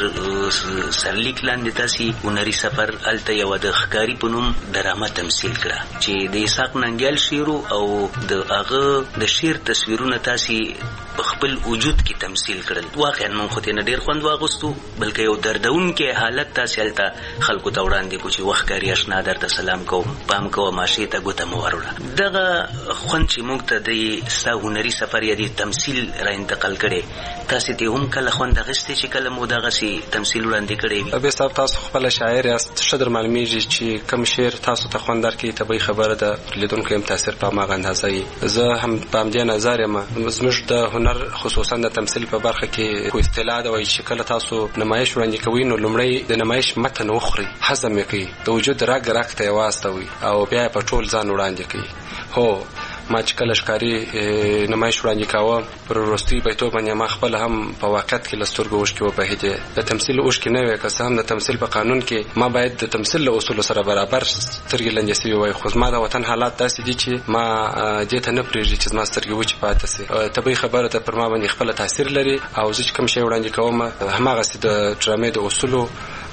سرلیک لاندې تاسې هنري سفر هلته یوه د ښکاري په نوم ډرامه تمثیل کړه چې د اسحاق ننګیال شعر او د هغه د شعر تصویرونه تاسې په خپل وجود کې تمثیل کړل. واقعا موږ خو ترې نه ډېر خوند واغوستو بلکې یو دردونکی حالت تاسې هلته خلکو ته وړاندې کړو چې وخت ښکاري اشنا درته سلام کوم، پام کوه ماشې ته ګوته مه وروړه. دغه خوند چې موږ ته د ستا هنري سفر یا د تمثیل را انتقال کړی تاسې ته هم کله خوند اخیستی چې کله مو دغسې تمثیل وړاندې کړی وي؟ ابي صاحب تاسو خپله شاعر یاست، ښه در معلومیږي چې کوم شعر تاسو ته خوند درکوي طبیعي خبره ده، لیدونکو هم تاثیر په هماغه اندازه وي. زه هم په همدې نظر یم زموږ د هنر خصوصا د تمثیل په برخه کې خو اصطلاح ده وایي چې کله تاسو نمایش وړاندې کوئ نو لومړی د نمایش متن وخورئ، هضم یې کوئ، د وجود رګ رګ ته یې واستوئ او بیا یې په ټول ځان وړاندې کوئ. هو ما چې کله ښکاري نمایش وړاندې کاوه پر وروستي بیتو باندې ما خپله هم په واقعیت کې له سترګو اوښکې وبهېدې. د تمثیل اوښکې نه وې، که څه هم د تمثیل په قانون کې ما باید د تمثیل له اصولو سره برابر سترګې لندې سوي وای، خو زما د وطن حالات داسې دي چې ما دې ته نه پرېږدي چې زما سترګې وچې پاتې سي. طبیعي خبره ده پر ما باندې خپله تاثیر لري او زه چې کوم شی وړاندې کوم هماغسې د ډرامې د اصولو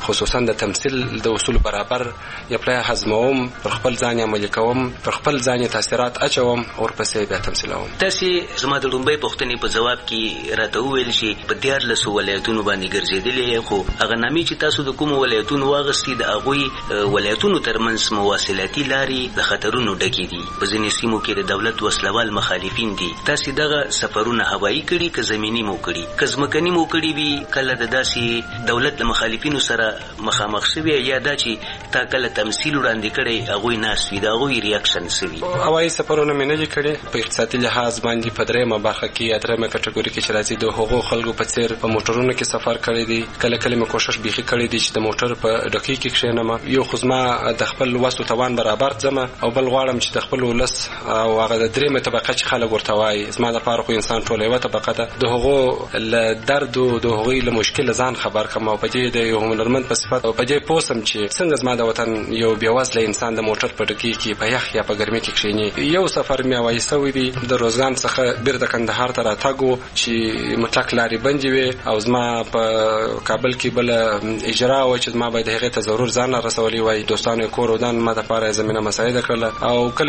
خصوصا د تمثيل د اصول برابر یا پلای هضموم پر خپل ځان عملي کوم پر خپل ځان تاثیرات اچوم او پسې بیا تمثيلوم. تاسو زما د لومبۍ پوښتنې په جواب کې راته وویل چې په دیارلسو ولایتونو باندې ګرځېدلې خو هغه نامې چې تاسو د کوم ولایتونو واغستې د هغوی ولایتونو ترمنځ مواصلاتي لارې د خطرونو ډکې دي. په ځینې سیمو کې د دولت وسلوال مخالفین دي. تاسو دغه سفرونه هوایي کړي که زمینی مو کړي که ځمکني مو کړي وي کله د داسې دولت د مخالفینو سره مخامخ شوي یا دا چې تا کله تمثیل وړاندې کړی هغوی ناست وي د هغوی ریاکشن سوي؟ هوایي سفرونه مې نه دي کړي. په اقتصادي لحاظ باندې په درېیمه برخه کې یا درېیمه کټګوري کې چې راځي د هغو خلکو په څېر په موټرونو کې سفر کړی دی. کله کله مې کوشش بیخي کړی دی چې د موټر په ډکۍ کې کښېنم. یو خو زما د خپل وس او توان برابر ځم او بل غواړم چې د خپل ولس او هغه د درېیمه طبقه چې خلک ورته وایي زما دپاره خو انسان ټوله یوه طبقه ده د هغو له درد او د هغوی له مشکل ځان خبر کړم او په دې د یو هنرمند په صفت او په دې پوه سم چې څنګه زما د وطن یو بېوزله انسان د موټر په ډکۍ کې په یخ یا په ګرمۍ کې کښېني. یو سفر مې هوایي سوی دی د روزګان څخه بیرته کندهار ته راتګ و چې مطلق لارې بندې وې او زما په کابل کې بله اجرا وه چې زما باید هغې ته ضرور ځان رسولی وای. دوستانو یې کور ودان ما دپاره زمینه مساعده کړله او کله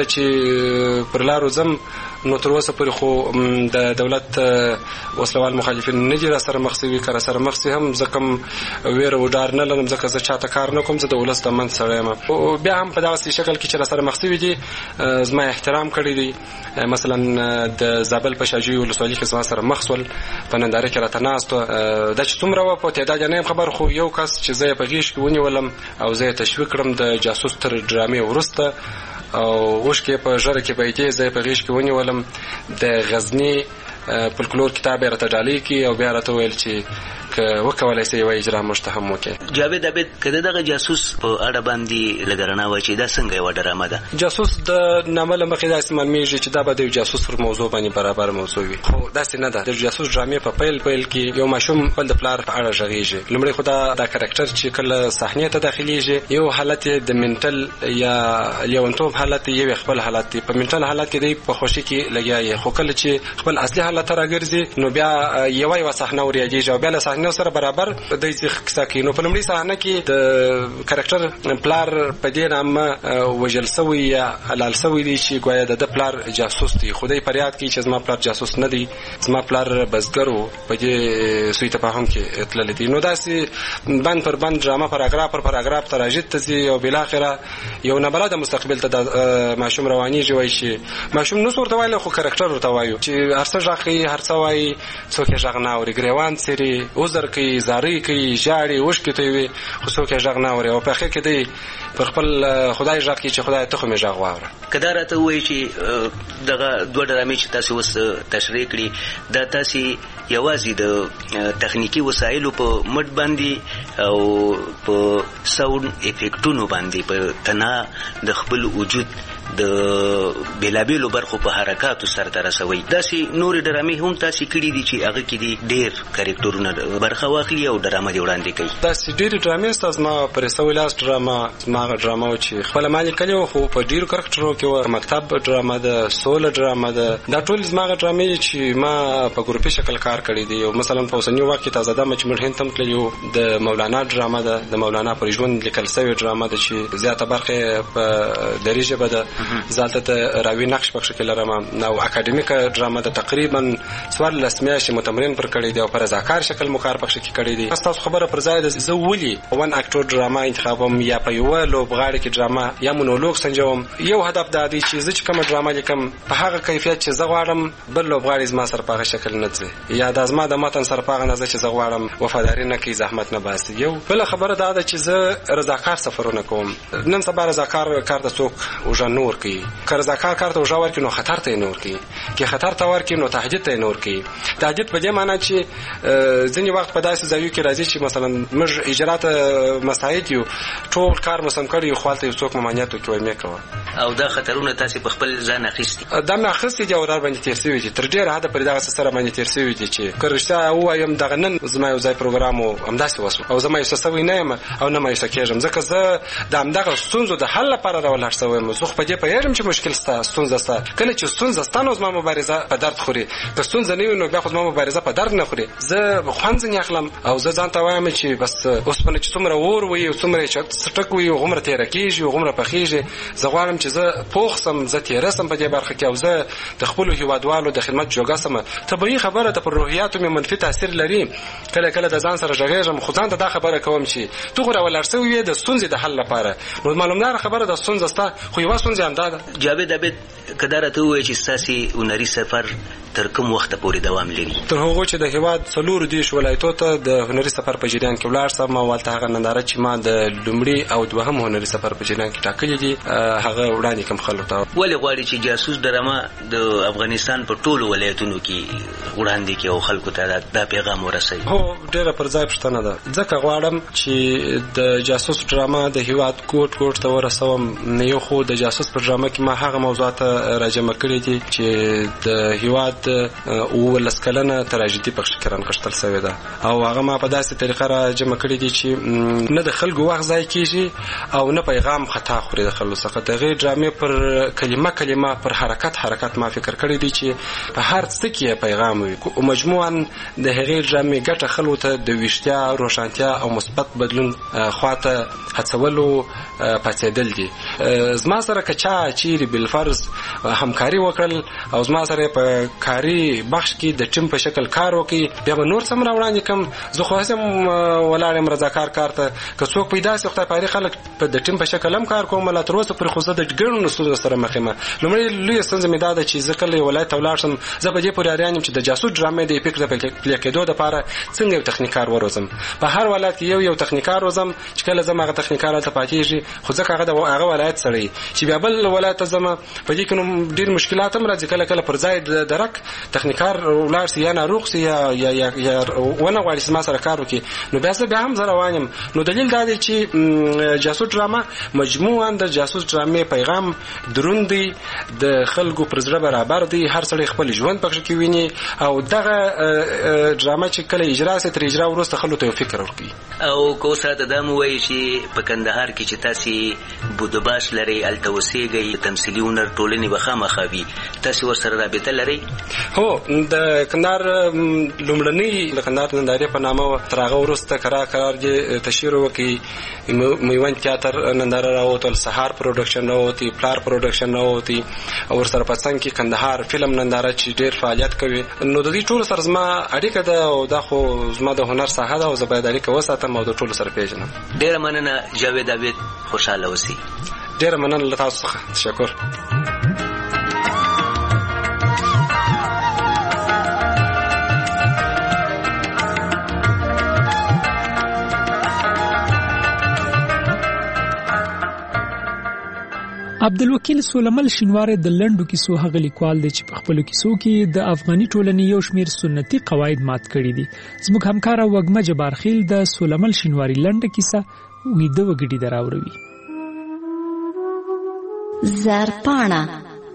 چې پر لارو ځم نو تر اوسه پورې خو د دولت وسلوال مخالفین نه دي را سره مخ سوي که را سره مخ سي هم زه کوم ویره و ډار نه لرم ځکه زه چاته کار نه کوم. زه د ولس د منځ سړی یم. بیا هم په دغسې شکل کې چې را سره مخ سوي دي زما احترام کړی دی. مثلا د زابل په شاجوی ولسوالي کې زما سره مخ سول په ننداره کې راته ناست و. دا چې څومره وه په تعداد نه یم خبر خو یو کس چې زه یې په غېږ کې ونیولم او زه یې تشویق کړم د جاسوس تر ډرامې وروسته او اوښکې په ژره کې بیدې زه یې په غېږ کې ونیولم. د غزني فولکلور کتاب یې راته ډالۍ کړي او بیا راته وویل چې که وکولی سي یوه اجرا موږ ته هم وکړي. جاوید عبید که د دغه جاسوس په اړه باندې لږ رڼا واچوي دا څنګه یوه ډرامه ده؟ جاسوس د نامه له مخې داسې معلومېږي چې دا به د یو جاسوس پر موضوع باندې برابر موضوع وي خو داسې نه ده. د جاسوس ډرامې په پیل پیل کې یو ماشوم خپل د پلار په اړه غږېږي. لومړی خو دا دا کرکټر چې کله صحنې ته داخلیږي یو حالت د منټل یا لیونتوب حالت یو خپل حالت دی. په منټل حالت کې دی په خوشي کې لګیا یې خو کله چې خپل اصلي حالت ته راګرځي نو بیا یوه یوه صحنه ورېږي او بیا له صحنې سره برابر د دې کیسه کوي. نو په لومړۍ صحنه کې د کرکټر پلار په دې نامه وژل سوی یا حلال سوی دی چې ګویا د پلار جاسوس دی. خدای فریاد کوي چې زما پلار جاسوس نه دی زما پلار بزګر و. په دې سوی تفاهم کې تللی دی. نو داسې بند پر بند ډرامه پاراګراف پر پاراګراف تراجید ته ځي او بالاخره یو نابلده مستقبل ته د ماشوم روانېږي. وایي چې ماشوم نو ورته وایي خو کرکټر ورته وایو چې هر څه غږ کوي هر څه وایي څوک یې غږ نه اوري ګریوان څیري عذر کوي زارۍ کوي ژاړي اوښکې تویوي خو څوک یې غږ نه اوري او په اخر کې دی پر خپل خدای غږ کوي چې خدای ته خو مې غږ واوره. که دا راته ووایي چې دغه دوه ډرامې چې تاسو اوس تشریح کړي دا تاسې یوازې د تخنیکي وسایلو په مټ باندې او په ساوند افیکټونو باندې په تنا د خپل وجود د بیلابیلو برخو په حرکاتو سرته رسوي. داسې نورې ډرامې هم تاسې کړي دي چې هغه کې دي ډېر کرکټرونه برخه واخلي او ډرامه دې وړاندې کوي؟ داسې ډېرې ډرامې سته. زما پرې سوی لاس ډرامه زما هغه ډرامه وه چې خپله ما لیکلې وه خو په ډېرو کرکټرو کې وه. مکتب ډرامه ده سوله ډرامه ده دا ټول زما هغه ډرامې چې ما په ګروپي شکل کار کړی دی. مثلا په اوسني وخت کې تازه دمه چې موږ هند ته هم تللي وو د مولانا ډرامه ده د مولانا پر ژوند لیکل سوې ډرامه ده چې زیاته برخه په دري ژبه ده. زالته ته راوي نقش پکښ کې لرم او اکاډمیکه ډرامه ده تقریبا څوارلس میاشتې متمرین پر کړی دی او په رضاکار شکل مو کار پکښ کې کړی دی. تاسو خبره پر ځای ده زه ولي ون اکټور ډرامه انتخابوم یا په یوه لوبغاړي کې ډرامه یا مونولوګ سنجوم. یو هدف دا دی چې زه چې کومه ډرامه لیکم په هغه کیفیت چې زه غواړم بل لوبغاړي زما سره په هغه شکل نه ځي یا دا زما د متن سره په هغه نظر چې زه غواړم وفاداري نه کوي زحمت نه باسي. یو بله خبره دا ده چې زه رضاکار سفرونه کوم. نن سبا رضاکار کار ته څوک اوږه نه ورکوي. که رضاکار کار ته اوږه ورکړي نو خطر ته یې نه ورکوي. که خطر ته ورکړي نو تهدید ته یې نه ورکوي. تهدید په دې معنا چې ځینې وخت په داسې ځایو کې راځي چې مثلا موږ اجرات مساعد یو ټول کار مو سم کړی یو خو هلته یو څوک ممانعت وکړي وایي مې کوه او دا خطرونه تاسې په خپل ځان اخیستي؟ دا مې اخیستي دي او در باندې تېر سوي دي. تر ډېره حده پورې دغسې سره باندې تېر سوي دي چې که رښتیا ووایم دغه نن زما یو ځای پروګرام و همداسې وسو او زه مایوسه سوی نه یم او نه مایوسه کېږم ځکه زه د همدغه ستونزو د حل لپاره راولاړ سوی یم. زه خو په دې دې پوهېږم چې مشکل ستا ستونزه ستا کله چې ستونزه ستا نو زما مبارزه په درد خوري که ستونزه نه وي نو بیا خو زما مبارزه په درد نه خوري زه خوند ځینې اخلم او زه ځان ته وایم چې بس اوسپنه چې څومره اور وي او څومره چې څټک وي هغومره تېره کېږي هغومره پخېږي زه غواړم چې زه پوخ سم زه تېره سم په دې برخه کې او زه د خپلو هېوادوالو د خدمت جوګه سم طبیعي خبره ده پر روحیاتو مې منفي تاثیر لري کله کله د ځان سره غږېږم خو ځان ته دا خبره کوم چې ته خو راولاړ سوی یې د ستونزې د حل لپاره نو معلومداره خبره د ستونزه ستا خو یوه ستونزه همدا ده. جاوید عبید که دا راته ووایې چې ستاسې هنري سفر تر کوم وخته پورې دوام لري؟ تر هغو چې د هېواد څلورو دېرش ولایتو ته د هنري سفر په جریان کې ولاړ سم او هلته هغه ننداره چې ما د لومړي او دوهم هنري سفر په جریان کې ټاکلي دي هغه وړاندې کړم خلکو ته. ولې غواړي چې جاسوس ډرامه د افغانستان په ټولو ولایتونو کې وړاندې کړي او خلکو ته دا پیغام ورسوي؟ هو ډېره پر ځای پوښتنه ده. ځکه غواړم چې د جاسوس ډرامه د هېواد ګوټ ګوټ ته ورسوم. یو خو د جاسوس په ډرامه کې ما هغه موضوعات راجمع کړي دي چې د هېواد اوولس کلنه تراژیدي پکښې کې رانغښتل سوې ده او هغه ما په داسې طریقه راجمع کړي دي چې نه د خلکو وخت ضایع کېږي او نه پیغام خطا خوري د خلکو څخه. د هغې ډرامې پر کلمه کلمه پر حرکت حرکت ما فکر کړی دی چې په هر څه کې پیغام وي. مجموعاً د هغې ډرامې ګټه خلکو ته د ویښتیا روښانتیا او مثبت بدلون خواته هڅولو پاڅېدل دي. زما سره که چا چیرې بالفرض همکاري وکړل او زما سره په کاري بخش کې د ټیم په شکل کار وکړي بیا به نور څه هم راوړاندې کړم. زه خو هسې هم ولاړ یم رضاکار کار ته. که څوک پیدا سي خدای پاري خلک د ټیم په شکل هم کار کوم لا تر اوسه پورې خو زه د ګڼو ستونزو سره مخ یم. لومړۍ لویه ستونزه مې دا ده چې زه کله یو ولایت ته ولاړ شم زه په دې پورې حیران یم چې د جاسوس ډرامې د فکر د پلي کېدو دپاره څنګه یو تخنیکار وروزم. په هر ولایت کې یو یو تخنیکار روزم چې کله زما هغه تخنیکار هلته پاتېږي خو ځکه هغه د هغه ولایت سړی چې بیا بل ولایت ته ځم په دې کې نو ډېر مشکلات هم راځي. کله کله پر ځای د درک تخنیکار ولاړ سي یا ناروغ سي یا یا یا ونه غواړي چې ما سره کار وکړي نو بیا زه بیا هم زه روان یم. نو دلیل دا دی چې جاسوس ډرامه مجموعاً د جاسوس ډرامې پیغام دروند دی د خلکو پر زړه برابر دی. هر سړی خپل ژوند پکښې کې ویني او دغه ډرامه چې کله اجرا سي تر اجرا وروسته خلکو ته یو فکر ورکوي. او که اوس راته دا مو وایي چې په کندهار کې چې تاسې بودباش لرئ هلته اوسېږئ تمثیلي هنر ټولنې به خامخا وي تاسې ورسره رابطه لرئ؟ هو د کندهار لومړنۍ د کندهار نندارې په نامه تر هغه وروسته کرار کرار دې تشهیر وکړي. میوند تیاتر ننداره راووتل سهار پروډکشن راووتي پلار پروډکشن راووتي او ورسره په څنګ کې کندهار فلم ننداره چې ډېر فعالیت کوي. نو د دې ټولو سره زما اړیکه ده او دا خو زما د هنر ساحه ده او زه باید اړیکه وساتم او د ټولو سره پېژنم. ډېره مننه جاوید عبید خوشحاله اوسئ. ډېره مننه له تاسو څخه تشکر. عبدالوکیل سولمل شینواری د لنډو کیسو هغه لیکوال دی چې په خپلو کیسو کې د افغاني ټولنې یو شمېر سنتي قواعد مات کړي دي. زموږ همکاره وږمه جبارخیل د سولمل شینواری لنډه کیسه ویده وګړي دراوروي. زرپاڼه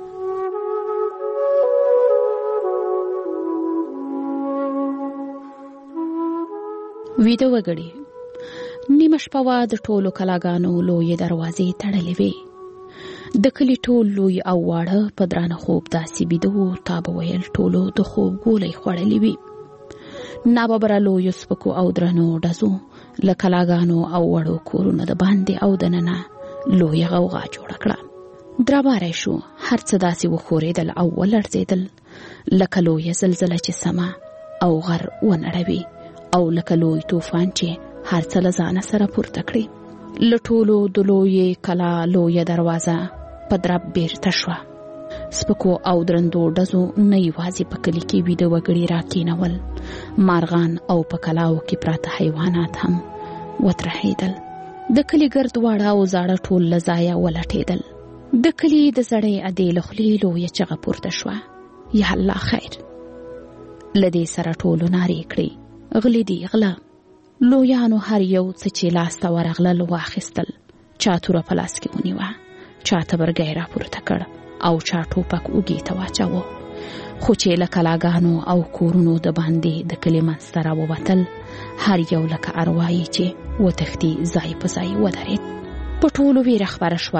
ویده وګړي. نیمه شپه وه د ټولو کلاګانو لویې دروازې تړلې وې. د کلي ټول لوی او واړه په درانه خوب داسې بیده وو تا به ویل ټولو د خوب ګولۍ خوړلې وي. ناببره لویو سپکو او درنو ډزو له کلاګانو او وړو کورونو د باندې او دننه لویه غوغا جوړه کړه. درباری شو هر څه داسې وښورېدل او ولړزېدل لکه لویه زلزله چې سمه او غر ونړوي او لکه لوی طوفان چې هر څه له ځانه سره پورته کړي. له ټولو د لویې کلا لویه دروازه په درب بیرته شوه. سپکو او درندو ډزو نه یوازې په کلي کې ویده وګړي راکېنول مارغان او په کلاو کې پراته حیوانات هم وترهېدل. د کلي ګرد واړه او زاړه ټول له ځایه ولټېدل. د کلي د زړې ادې له خولې لویه چغه پورته شوه. یا الله خیر. له دې سره ټولو نارې کړې غلي دي غله. لویانو هر یو څه چې لاسته ورغلل واخیستل. چا توره په لاس کې ونیوه چا تبرګی راپورته کړ او چا ټوپک اوږې ته واچوه. خو چې له کلاګانو او کورونو د باندې د کلي منځته راووتل هر یو لکه اروايي چې وتښتي ځای په ځای ودرېد. په ټولو ویره خپره شوه.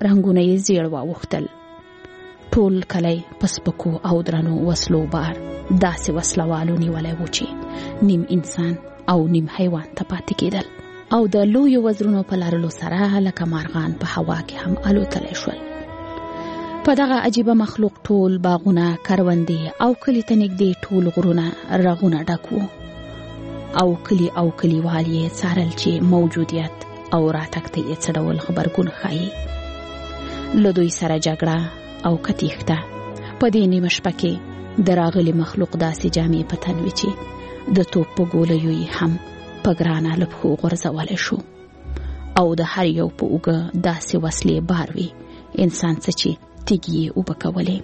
رنګونه یې زیړ واوښتل. ټول کلی په سپکو او درنو وسلو بار داسې وسلوالو نیولی و چې نیم انسان او نیم حیوان ته پاتې کېدل او د لویو وزرونو په لرلو سره لکه مارغان په هوا کې هم الوتلی شول. په دغه عجیبه مخلوق ټول باغونه، کروندې او کلي ته نږدې ټول غرونه رغونه ډک وو او کلي او کلیوال یې څارل چې موجودیت او راتګ ته یې څه ډول غبرګون ښایي. له دوی سره جګړه او کتیښته په دې نیمه شپه کې د راغلي مخلوق داسې جامې په تن وې چې د توپ په ګولیو یې هم په ګرانه له پښو غورځولی شو او د هر یو په اوږه داسې وسلې بار وې انسان څه چې تیږې یې اوبه کولې.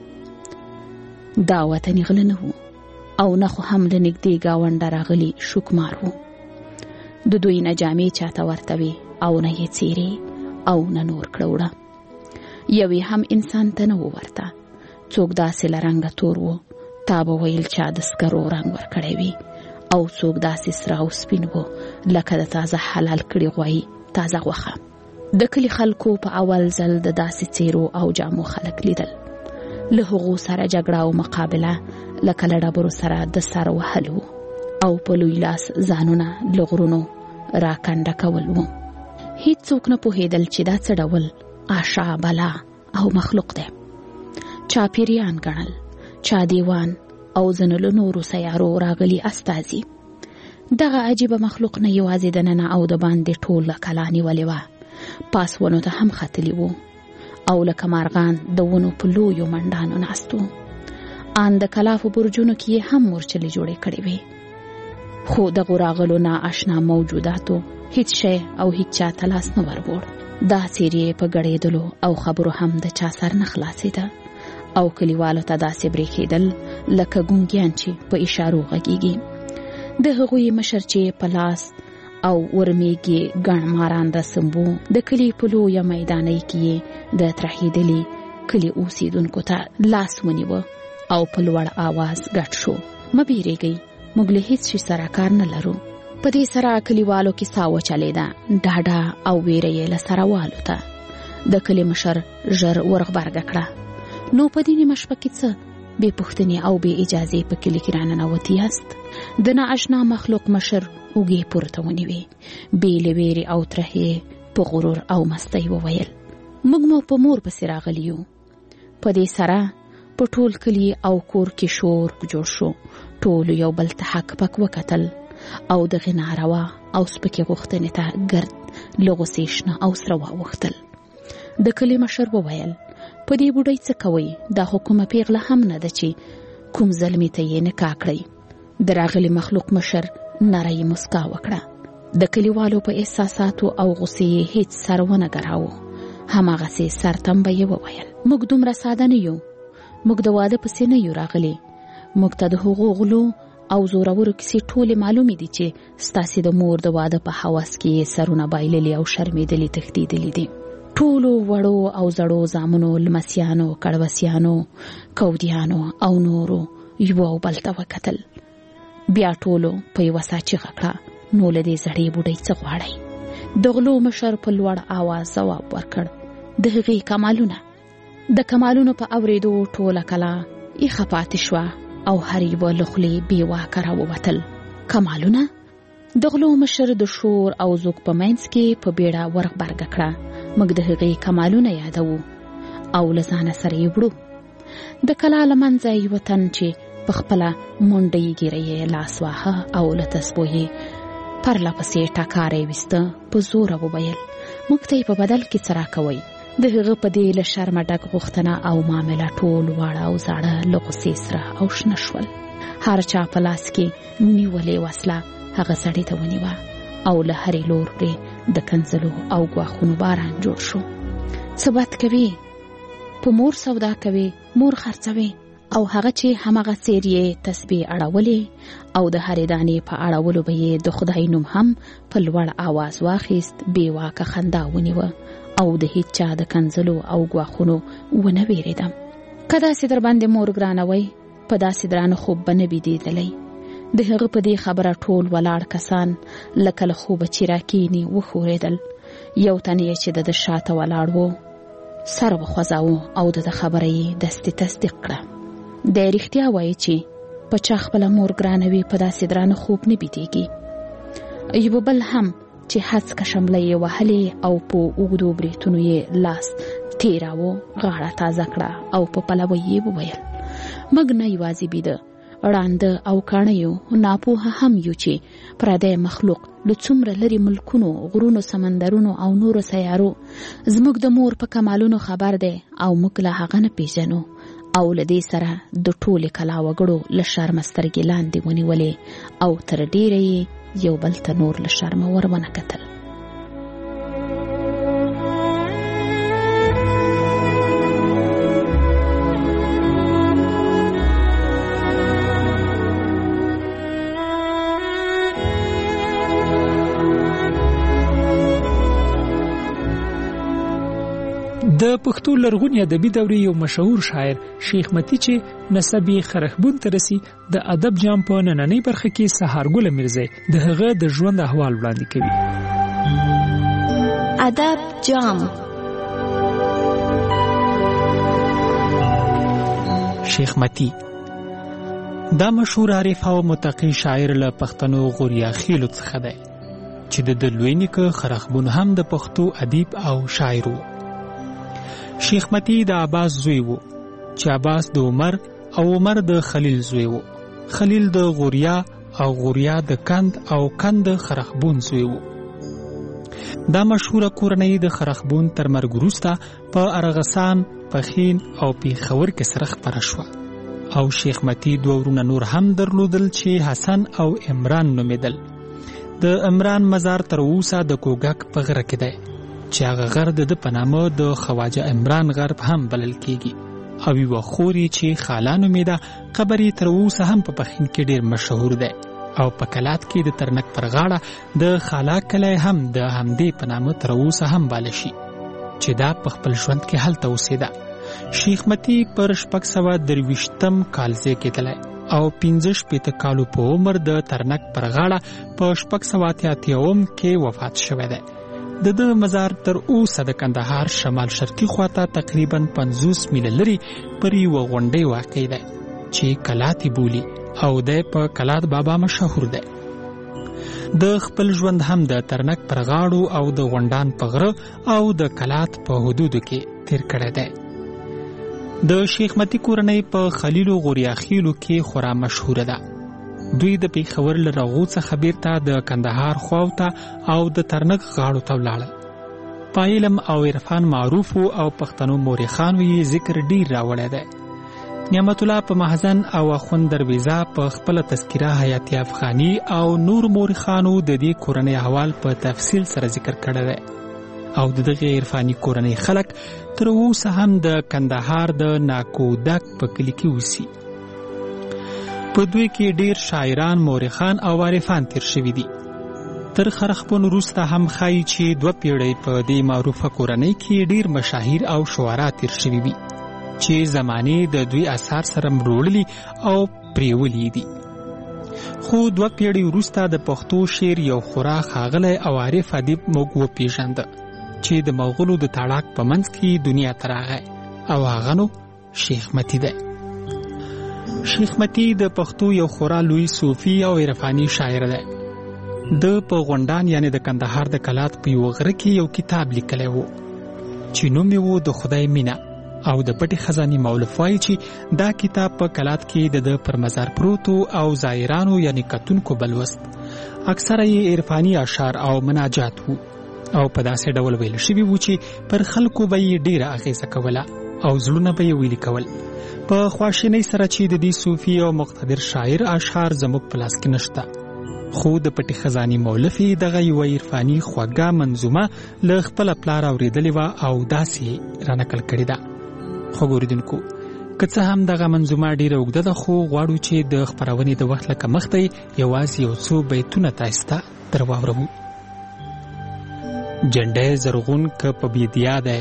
دا وطني غله نه وو او نه خو هم له نږدې ګاونډه راغلي شوکمار وو. د دوی نه جامې چاته ورته وې او نه یې څیرې او نه نور کړوړه. یوې هم انسان ته نه و ورته. څوک داسې له رنګه تور و تا به ویل چا د سکرو رنګ ورکړی وي او څوک داسې سره او سپین و لکه د تازه حلال کړي غوایي تازه غوښه. د کلي خلکو په اول ځل د داسې څیرو او جامو خلک لیدل. له هغو سره جګړه او مقابله لکه له ډبرو سره د سر وهل و او په لوی لاس ځانونه له غرونو راکنډه کول و. هیڅوک نه پوهېدل چې دا څه ډول آشا بلا او مخلوق دی. چا پیریان ګڼل، چا دیوان او ځینو له نورو سیارو راغلي استازي. دغه عجیبه مخلوق نه یوازې دننه او د باندې ټوله کلا نیولې وه، پاسونو ته هم ختلي وو او لکه مارغان د ونو په لویو منډانو ناست وو. ان د کلا په برجونو کې یې هم مورچلې جوړې کړې وې. خو دغو راغلو نااشنا موجوداتو هیڅ شی او هیڅ چا ته لاس نه ورغوړ. دا څیرې په ګړېدلو او خبرو هم د چا سر نه خلاصېده او کلیوالو ته داسې برېښېدل لکه ګونګیان چې په اشارو غږېږي. د هغوی مشر چې په لاس او ورمېږي ګڼ ماران رسم وو، د کلي په لویه میدانۍ کې یې د ترهېدلي کلي اوسېدونکو ته لاس ونیوه او په لوړ آواز ګډ شو: مه بیریږئ، موږ له هیڅ شي سره کار نه لرو. په دې سره کلیوالو کې ساه وچلېده، ډاډه او ویره یې له سره والوته. د کلي مشر ژر ورغبرګه کړه: نو په دې نیمه شپه کې څه بې پوښتنې او بې اجازې په کلي کې راننوتي یاست؟ د نااشنا مخلوق مشر اوږې پورته ونیوې، بې له ویرې او ترهې په غرور او مستۍ وویل: موږ مو په مور پسې راغلي یو. په دې سره په ټول کلي او کور کې شور جوړ شو. ټولو یو بل ته حق پک وکتل او د غناروا او سپکې غوښتنې ته ګرد له غوسې شنه او سره واوښتل. د کلي مشر وویل: په دې بوډۍ څه کوئ؟ دا خو کومه پیغله هم نه ده چې کوم زلمي ته یې نکاح کړئ. د راغلي مخلوق مشر نری مسکا وکړه. د کلیوالو په احساساتو او غوسې یې هیڅ سر ونه ګراوه. هماغسې سر تمبه یې وویل: موږ دومره ساده نه یو، موږ د واده پسې نه یو راغلي. موږ ته د هغو غلو او زورورو کیسې ټولې معلومې دي چې ستاسې د مور د واده په هوس کې سرونه بایللي او شرمېدلي تښتېدلي دي. ټولو وړو او زړو زامنو، لمسیانو، کړوسیانو، کودیانو او نورو یو او بل ته وکتل. بیا ټولو په یوه ساه چیغه کړه: نو له دې زړې بوډۍ څه غواړئ؟ د غلو مشر په لوړ آواز ځواب ورکړ: د هغې کمالونه. د کمالونو په اورېدو ټوله کلا ایښه پاتې شوه او هر یوه له خولې بې واکه راووتل. کمالونه؟ د غلو مشر د شور او زوږ په منځ کې په بیړه ورغبرګه کړه: موږ د هغې کمالونه یادوو او له ځانه سره یې وړو. د کلا له منځه یوه تن چې په خپله منډه یې ګیره یې لاس واهه او له تسبو یې پرله پسې ټکاری ویسته په زوره وویل: موږ ته یې په بدل کې څه راکوئ؟ د هغه په دې له شرمه ډک غوښتنه او معامله ټول واړه او زاړه له غوسې سره او شنه شول. هر چا په لاس کې نیولې وسله هغه سړي ته ونیوه او له هرې لور پرې د کنځلو او ګواښونو باران جوړ شو. څه بد کوي؟ په مور سودا کوي، مور خرڅوي. او هغه چې همغه څیر یې تسبیح اړولې او د هرې دانې په اړولو به یې د خدای نوم هم په لوړ آواز واخیست، بې واکه خندا ونیوه او د هیڅ چا د کنځلو او ګواښونو ونه ویرېدم. که داسې در باندې مور ګرانه وی، په داسې درانه خوب به نه بیدېدلی. د هغه په دې خبره ټول ولاړ کسان لکه له خوبه چې راکیني وښورېدل. یو تن یې چې د ده شاته ولاړ و سر وخوځاوه او د خبره یې دستې تصدیق کړه. د رښتیا وایي چې په چا خپله مور ګرانه وي په داسې درانه خوب نه بیدېږي. یوه بل هم چې هسکه شمله یې وهلې او په اوږدو بریتونو یې لاس تېراوه غاړه تازه کړه او په پلوه یې وویل موږ نه یوازې بیده ړانده او کاڼه یو ناپوهه هم یو چې پردی مخلوق له څومره لرې ملکونو غرونو سمندرونو او نورو سیارو زموږ د مور په کمالونو خبر دی او موږ له هغه نه پیژنو او له دې سره د ټولې کلا وګړو له شرمه سترګې لاندې ونیولې او تر ډېره یې یو بل ته نور له شرمه ور ونه کتل. د پښتو لرغونی ادبي دورې یو مشهور شاعر شیخ متی چې نسب یې خرخبون ته رسي د ادب جام په نننۍ برخه کې سهارګل میرزی د هغه د ژوند احوال وړاندې کوي. ادب جام. شیخ متی دا مشهور عارف او متقی شاعر له پښتنو غوریا خیلو څخه دی چې د لوی نیکه خرخبون هم د پښتو ادیب او شاعر و. شیخ متی د عباس زوی و چې عباس د عمر او عمر د خلیل زوی و. خلیل د غوریا او غوریا د کند او کند د خرخبون زوی و. دا مشهوره کورنۍ د خرخبون تر مرګ وروسته په ارغسان، پښین او پیښور کې سره خپره شوه او شیخ متی دوه ورونه نور هم درلودل چې حسن او عمران نومېدل. د عمران مزار تر اوسه د کوګک په غره کې دی چې هغه غر د په نامه د خواجه عمران غر هم بلل کېږي او یوه خور یې چې خالا نومېده قبر یې تر اوسه هم په پښین کې ډېر مشهور دی او په کلات کې د ترنک پر غاړه د خالا کلی هم د همدې په نامه تر اوسه هم باله شي چې دا په خپل ژوند کې هلته اوسېده. شیخ متی پر شپږ سوه درویشتم کال زیږېدلی او پنځه شپېته کالو په عمر د ترنک پر غاړه په شپږ سوه اتیا اتیاوم کې وفات شوی دی. د د مزار تر اوسه د کندهار شمال شرقي خواته تقریبا پنځوس میله لرې پر یوه غونډۍ واقع دی چې کلاتې بولي او دی په کلات بابا مشهور دی. د خپل ژوند هم د ترنک پر غاړو او د غونډان په غره او د کلات په حدودو کې تیر کړی دی. د شیخ متی کورنۍ په خلیلو غوریا خیلو کې خورا مشهوره ده. دوی د پیښور له رغو څخه بیرته د کندهار خواو ته او د ترنک غاړو ته ولاړل. په علم او عرفان معروف او پښتنو مورخانو یې ذکر ډیر راوړی دی. نعمت الله په محزن او اخوند درویزه په خپله تذکره حیاتي افغاني او نور مورخانو د دې کورنۍ احوال په تفصیل سره ذکر کړی دی او د دغې عرفاني کورنۍ خلک تر اوسه هم د کندهار د ناکودک په کلي کې اوسي. په دوی کې ډیر شاعران، مورخان او عارفان تیر شوي دي. تر خرخبون وروسته هم ښایي چې دوه پیړۍ په دې معروفه کورنۍ کې ډیر مشاهیر او شعرا تیر شوي وي چې زمانې د دوی اثار سره مروړلي او پرېولي دي. خو دوه پیړۍ وروسته د پښتو شعر یو خورا ښاغلی او عارف ادیب موږ وپېژانده چې د مغولو د تاړاک په منځ کې دنیا ته راغی او هغه نو شیخ متی دی. شیخ متی د پښتو یو خورا لوی صوفي او عرفاني شاعر دی. د په غونډان یعنی د کندهار د کلات په یو غره کې یو کتاب لیکلی و چې نوم یې و د خدای مینه او د پټې خزانې مؤلف وایي چې دا کتاب په کلات کې د پر مزار پروتو او زایرانو یعنی کتونکو بلوست. اکثره یې عرفاني اشعار او مناجات وو او په داسې ډول ویل شوي وو چې پر خلکو به یې ډیره اغیزه کوله او زړونه به یې ویلي کول. په خواشینۍ سره چې د دې صوفي او مقتدر شاعر اشعار زموږ په لاس کې نشته، خو د پټې خزانې مؤلف یې دغه یوه عرفاني خوږه منظومه له خپله پلار اورېدلې وه او داسې رانقل کړې ده. خوږ اورېدونکو، که څه هم دغه منظومه ډېره اوږده ده، خو غواړو چې د خپرونې د وخت له کمښته یوازې یو څو بیتونه تاسو ته در واورو. جنډی زرغون که په بیدیا دی،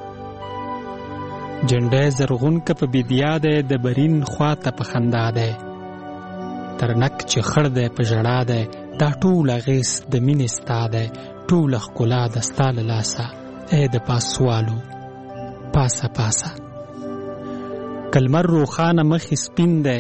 جنډی زرغون که په بیدیا دی، د برین خواته په خندا دی. ترنک چې خړ دی په ژړا دی، دا ټول اغیس د مینې ستا دی. ټوله ښکلا د ستا له لاسه ای د پاسوالو پاسه پاسه کلمر روخانه مخې سپین دی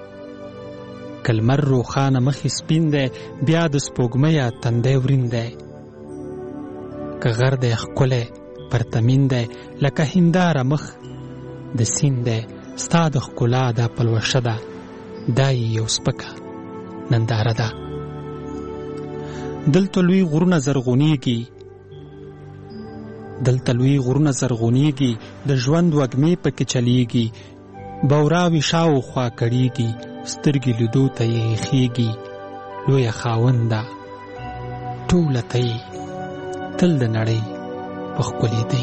کلمر روخانه مخې سپین دی بیا د سپوږمۍ تندی ورین دی که غر دی ښکلی پرتمین دی لکه هنداره مخ د سین دی ستا د ښکلا دا پلوشه ده دا یې یو سپکه ننداره ده دلته لوی غرونه زرغونیږي دلته لوی غرونه زرغونیږي د ژوند وږمې پکې چلیږي بوراوي شاوخوا کړیږي سترګې لیدو ته یې خیږي لویه خاونده ټوله ته یې تل د نړۍ په ښکلې دی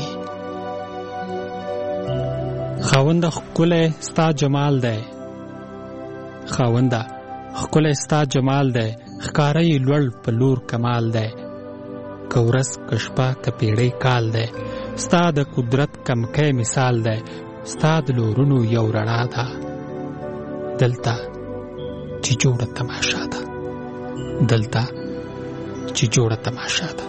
خاونده ښکلی ستا جمال دی خاونده ښکلی ستا جمال دی ښکاره یې لوړ په لور کمال دی که ورځ که شپه که پیړۍ کال دی ستا د قدرت کمکی مثال دی ستا د لورونو یو رڼا ده دلته چې جوړه تماشا ده دلته چې جوړه تماشا ده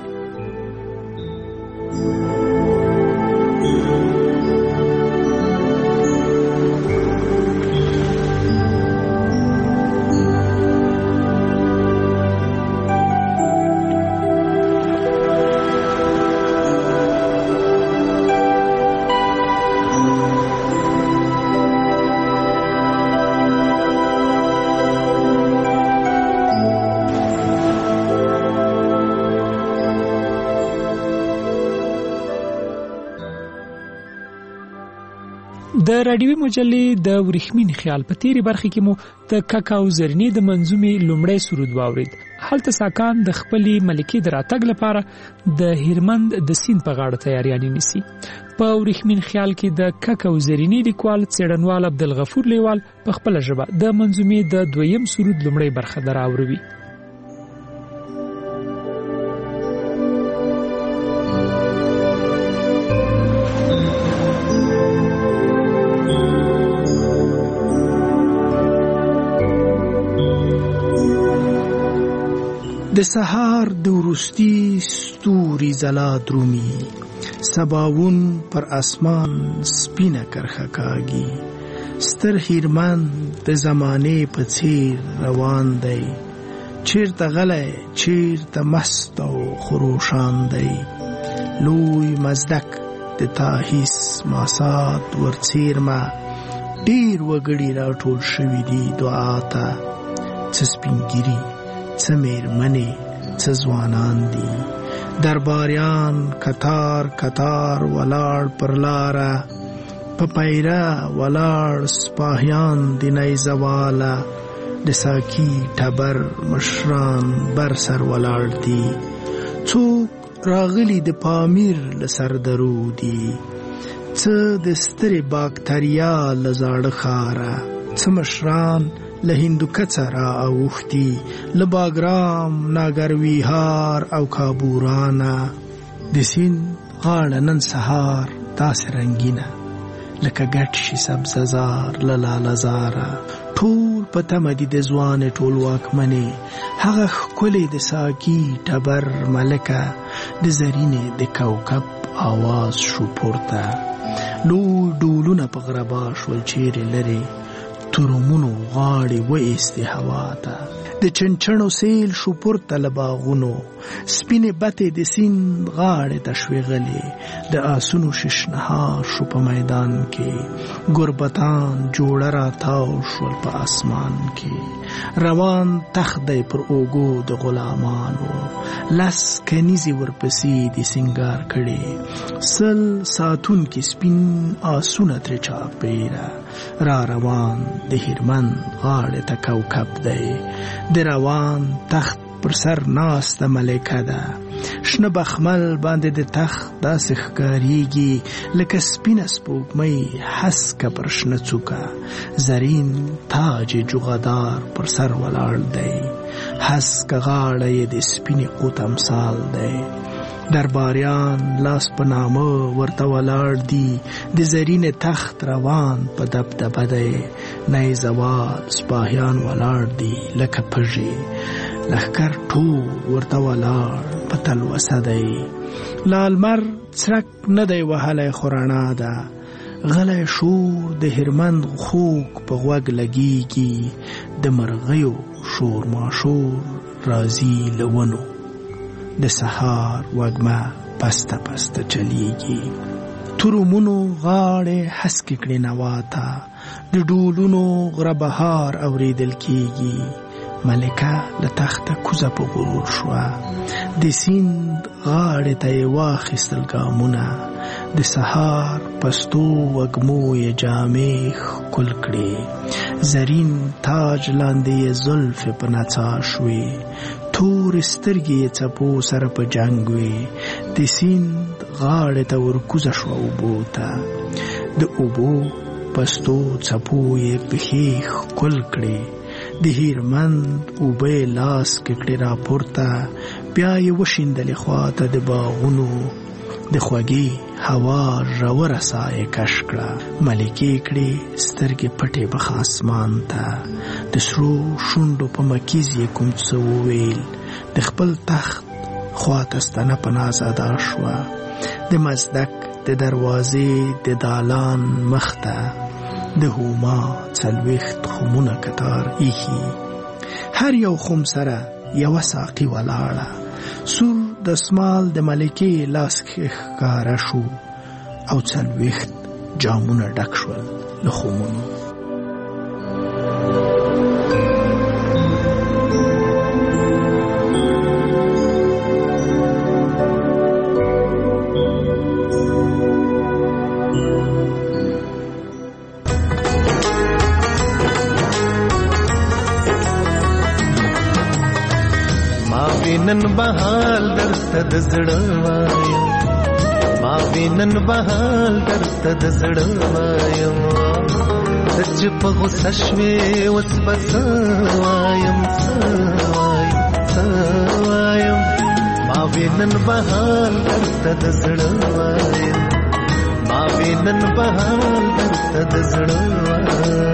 د راډیوي مجلې د ورېښمین خیال په تیرې برخې کې مو د کاکاو زرینې د منظومې لومړی سرود واورید. هلته ساکان د خپلې ملکې د راتګ لپاره د هیرمند د سیند په غاړه تیاریانې نیسي. په ورېښمین خیال کې د کاکاو زرینې لیکوال څېړنوال عبدالغفور لیوال په خپله ژبه د منظومې د دویم سرود لومړی برخه دراوروي. د سهار د وروستي ستوري ځلا درومي سباوون پر اسمان سپینه کرښه کاږي ستر هیرمن د زمانې په څیر روان دی چیرته غلی چیرته مست او خروشان دی لوی مزدک د تاهیس ماسات ورڅیرمه ډیر وګړي راټول شوي دي دعا ته څه سپینګیري څه میرمنې څه ځوانان دي درباریان کتار کتار ولاړ پر لاره په پیره ولاړ سپاهیان د نیزه واله د ساقي ټبر مشران بر سر ولاړ دي څوک راغلي د پامیر له سردرو دي څه د سترې باکتریا له زاړه ښاره څه مشران له هندوکڅه را اوښتي له باګرام ناګرویهار او کابورانه د سیند غاړه نن سهار داسې رنګینه لکه ګډ شي سبززار له لالهزاره ټول په تمه دي د ځوانې ټولواکمنې هغه ښکلې د ساقي ټبر ملکه د زرینې د کوکب آواز شو پورته لوی ډولونه په غربا شول چیرې لرې ترمونو غاړې وایستې هوا ته د چنچڼو سیل شو پورته له باغونو سپینې بتې د سیند غاړې ته شوې غلې د آسونو ششنهار شو په میدان کې ګربتان جوړه راتاو شول په اسمان کې روان تخت دی پر اوږو د غلامانو لس کنیزې ورپسې د سینګار کړي سل ساتونکي سپین آسونه ترې چاپېره را روان د هیرمن غاړې ته کوکب دی د روان تخت پر سر ناسته ملکه ده شنه بخمل باندې د تخت داسې ښکاریږي لکه سپینه سپوږمۍ هسکه پر شنه څوکه زرین تاج جوغدار پر سر ولاړ دی هسکه غاړه یې د سپینې قوت امثال دی درباریان لاس په نامه ورته ولاړ دي د زرین تخت روان په دبدبه دی نیزه وال سپاهیان ولاړ دي لکه پژې لښکر ټول ورته ولاړ په تلوسه دی. لالمر څرک نه دی وهلی خو رڼا ده، غلی شور د هرمند خوږ په غوږ لګیږي، د مرغیو شور ماشور راځي له ونو، د سهار وږمه پسته پسته چلیږي. ترومونو غاړې هسکې کړې نوا ته، د ډولونو غره بهار اورېدل کیږي. ملکه له تخته کوزه په غرور شوه، د سیند غاړې ته یې واخیستل ګامونه، د سهار پستو وږمو یې جامې ښکل کړې، زرین تاج لاندې یې زلفې په نڅا شوې، تورې سترګې یې څپو سره په جنګ وې. د سیند غاړې ته ورکوزه شوه اوبو ته، د اوبو پستو څپو یې پښې ښکل کړې، د هیرمند اوبه یې لاس کې کړې راپورته، بیا یې وشیندلې خواته د باغونو، د خوږې هوا ژوره ساه یې کش کړه. ملکې کړې سترګې پټې بخ اسمان ته، د سرو شونډو په مکیز یې کوم څه وویل، د خپل تخت خواته ستنه په ناز ادا شوه، د مزدک د دروازې د دالان مخته، د هوما څلوېښت خمونه کتار ایښي، هر یو خم سره یوه ساقي ولاړه، سور دسمال د ملکې لاس کې ښکاره شو او څلوېښت جامونه ډک شول له خمونو. نن بهال درته د زړه وایم، ما وینن بهال درته د زړه وایم، ته چې په غوسه شوې اوس به څه وایم څه وایم څه وایم، ما وینن بهال درته د زړه وایم، ما وینن بهال درته د زړه وایم.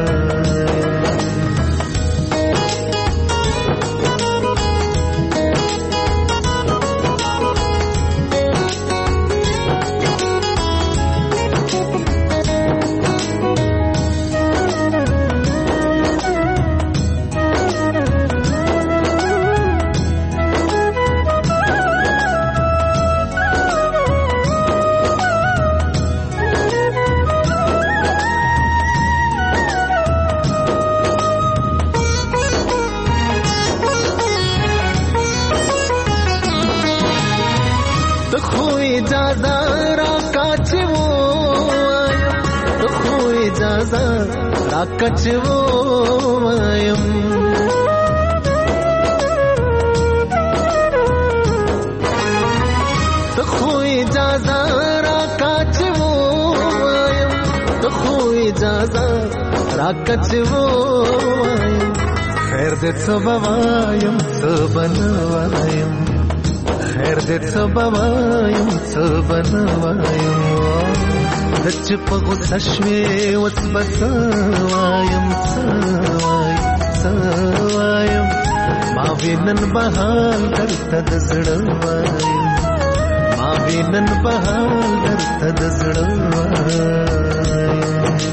کچو وایم ته خو اجازه را کچو وایم ته خو اجازه را کچو وایم خیر دې څه وایم څه بنوایم خیر دې څه وایم څه بنوایم د چې په غوسه شوې اوس به څه وایم څه وایم څه وایم ما وینن بهال درته د زړه وایم ما وینن بهال درته د زړه وایم.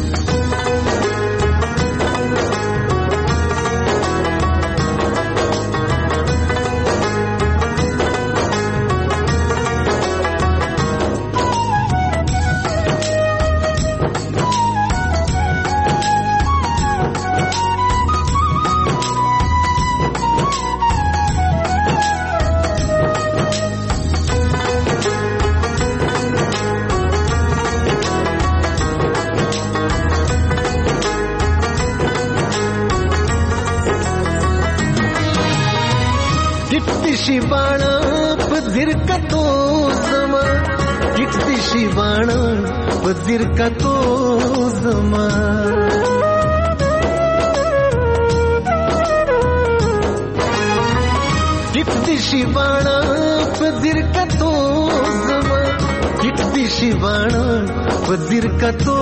शिवाणा पदिर का तो जमा कितनी शिवाणा पदिर का तो जमा कितनी शिवाणा पदिर का तो जमा कितनी शिवाणा पदिर का तो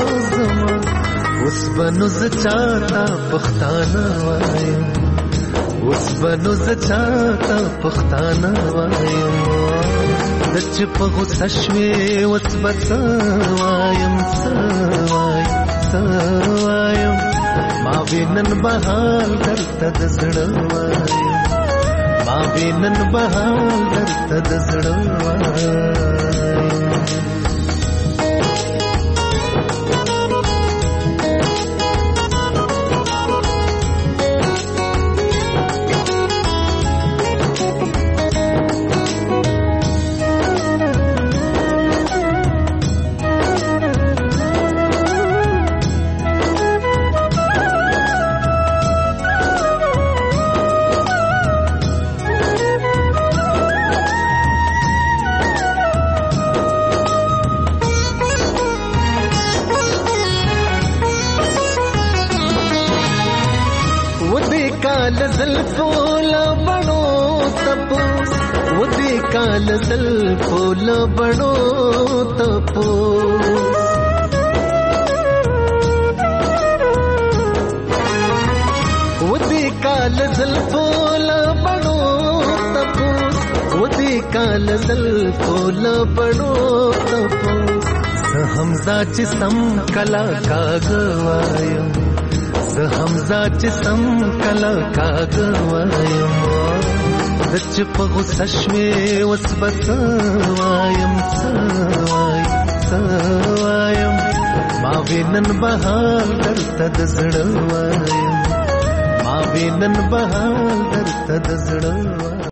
जमा उस बनुज चाटा पख्ताना वायम اوس بنو زچاته پښتانه وایم د چې په غوسه شوې اوس به څه وایم څه وایم څه وایم ما وینن بهال درته د زړه وایم ما وینن بهال درته د زړه وایم काल ज़ल्फ़ो लबड़ो तपोस उदी काल ज़ल्फ़ो लबड़ो तपोस उदी काल ज़ल्फ़ो लबड़ो तपोस हमज़ा जिसम कला का गवायो हमज़ा जिसम कला का गवायो د چې په غوسه شوې اوس به څه وایم څه وایم څه وایم ما وینن بهال درته د زړه وایم ما وینن بهال درته د زړه وایم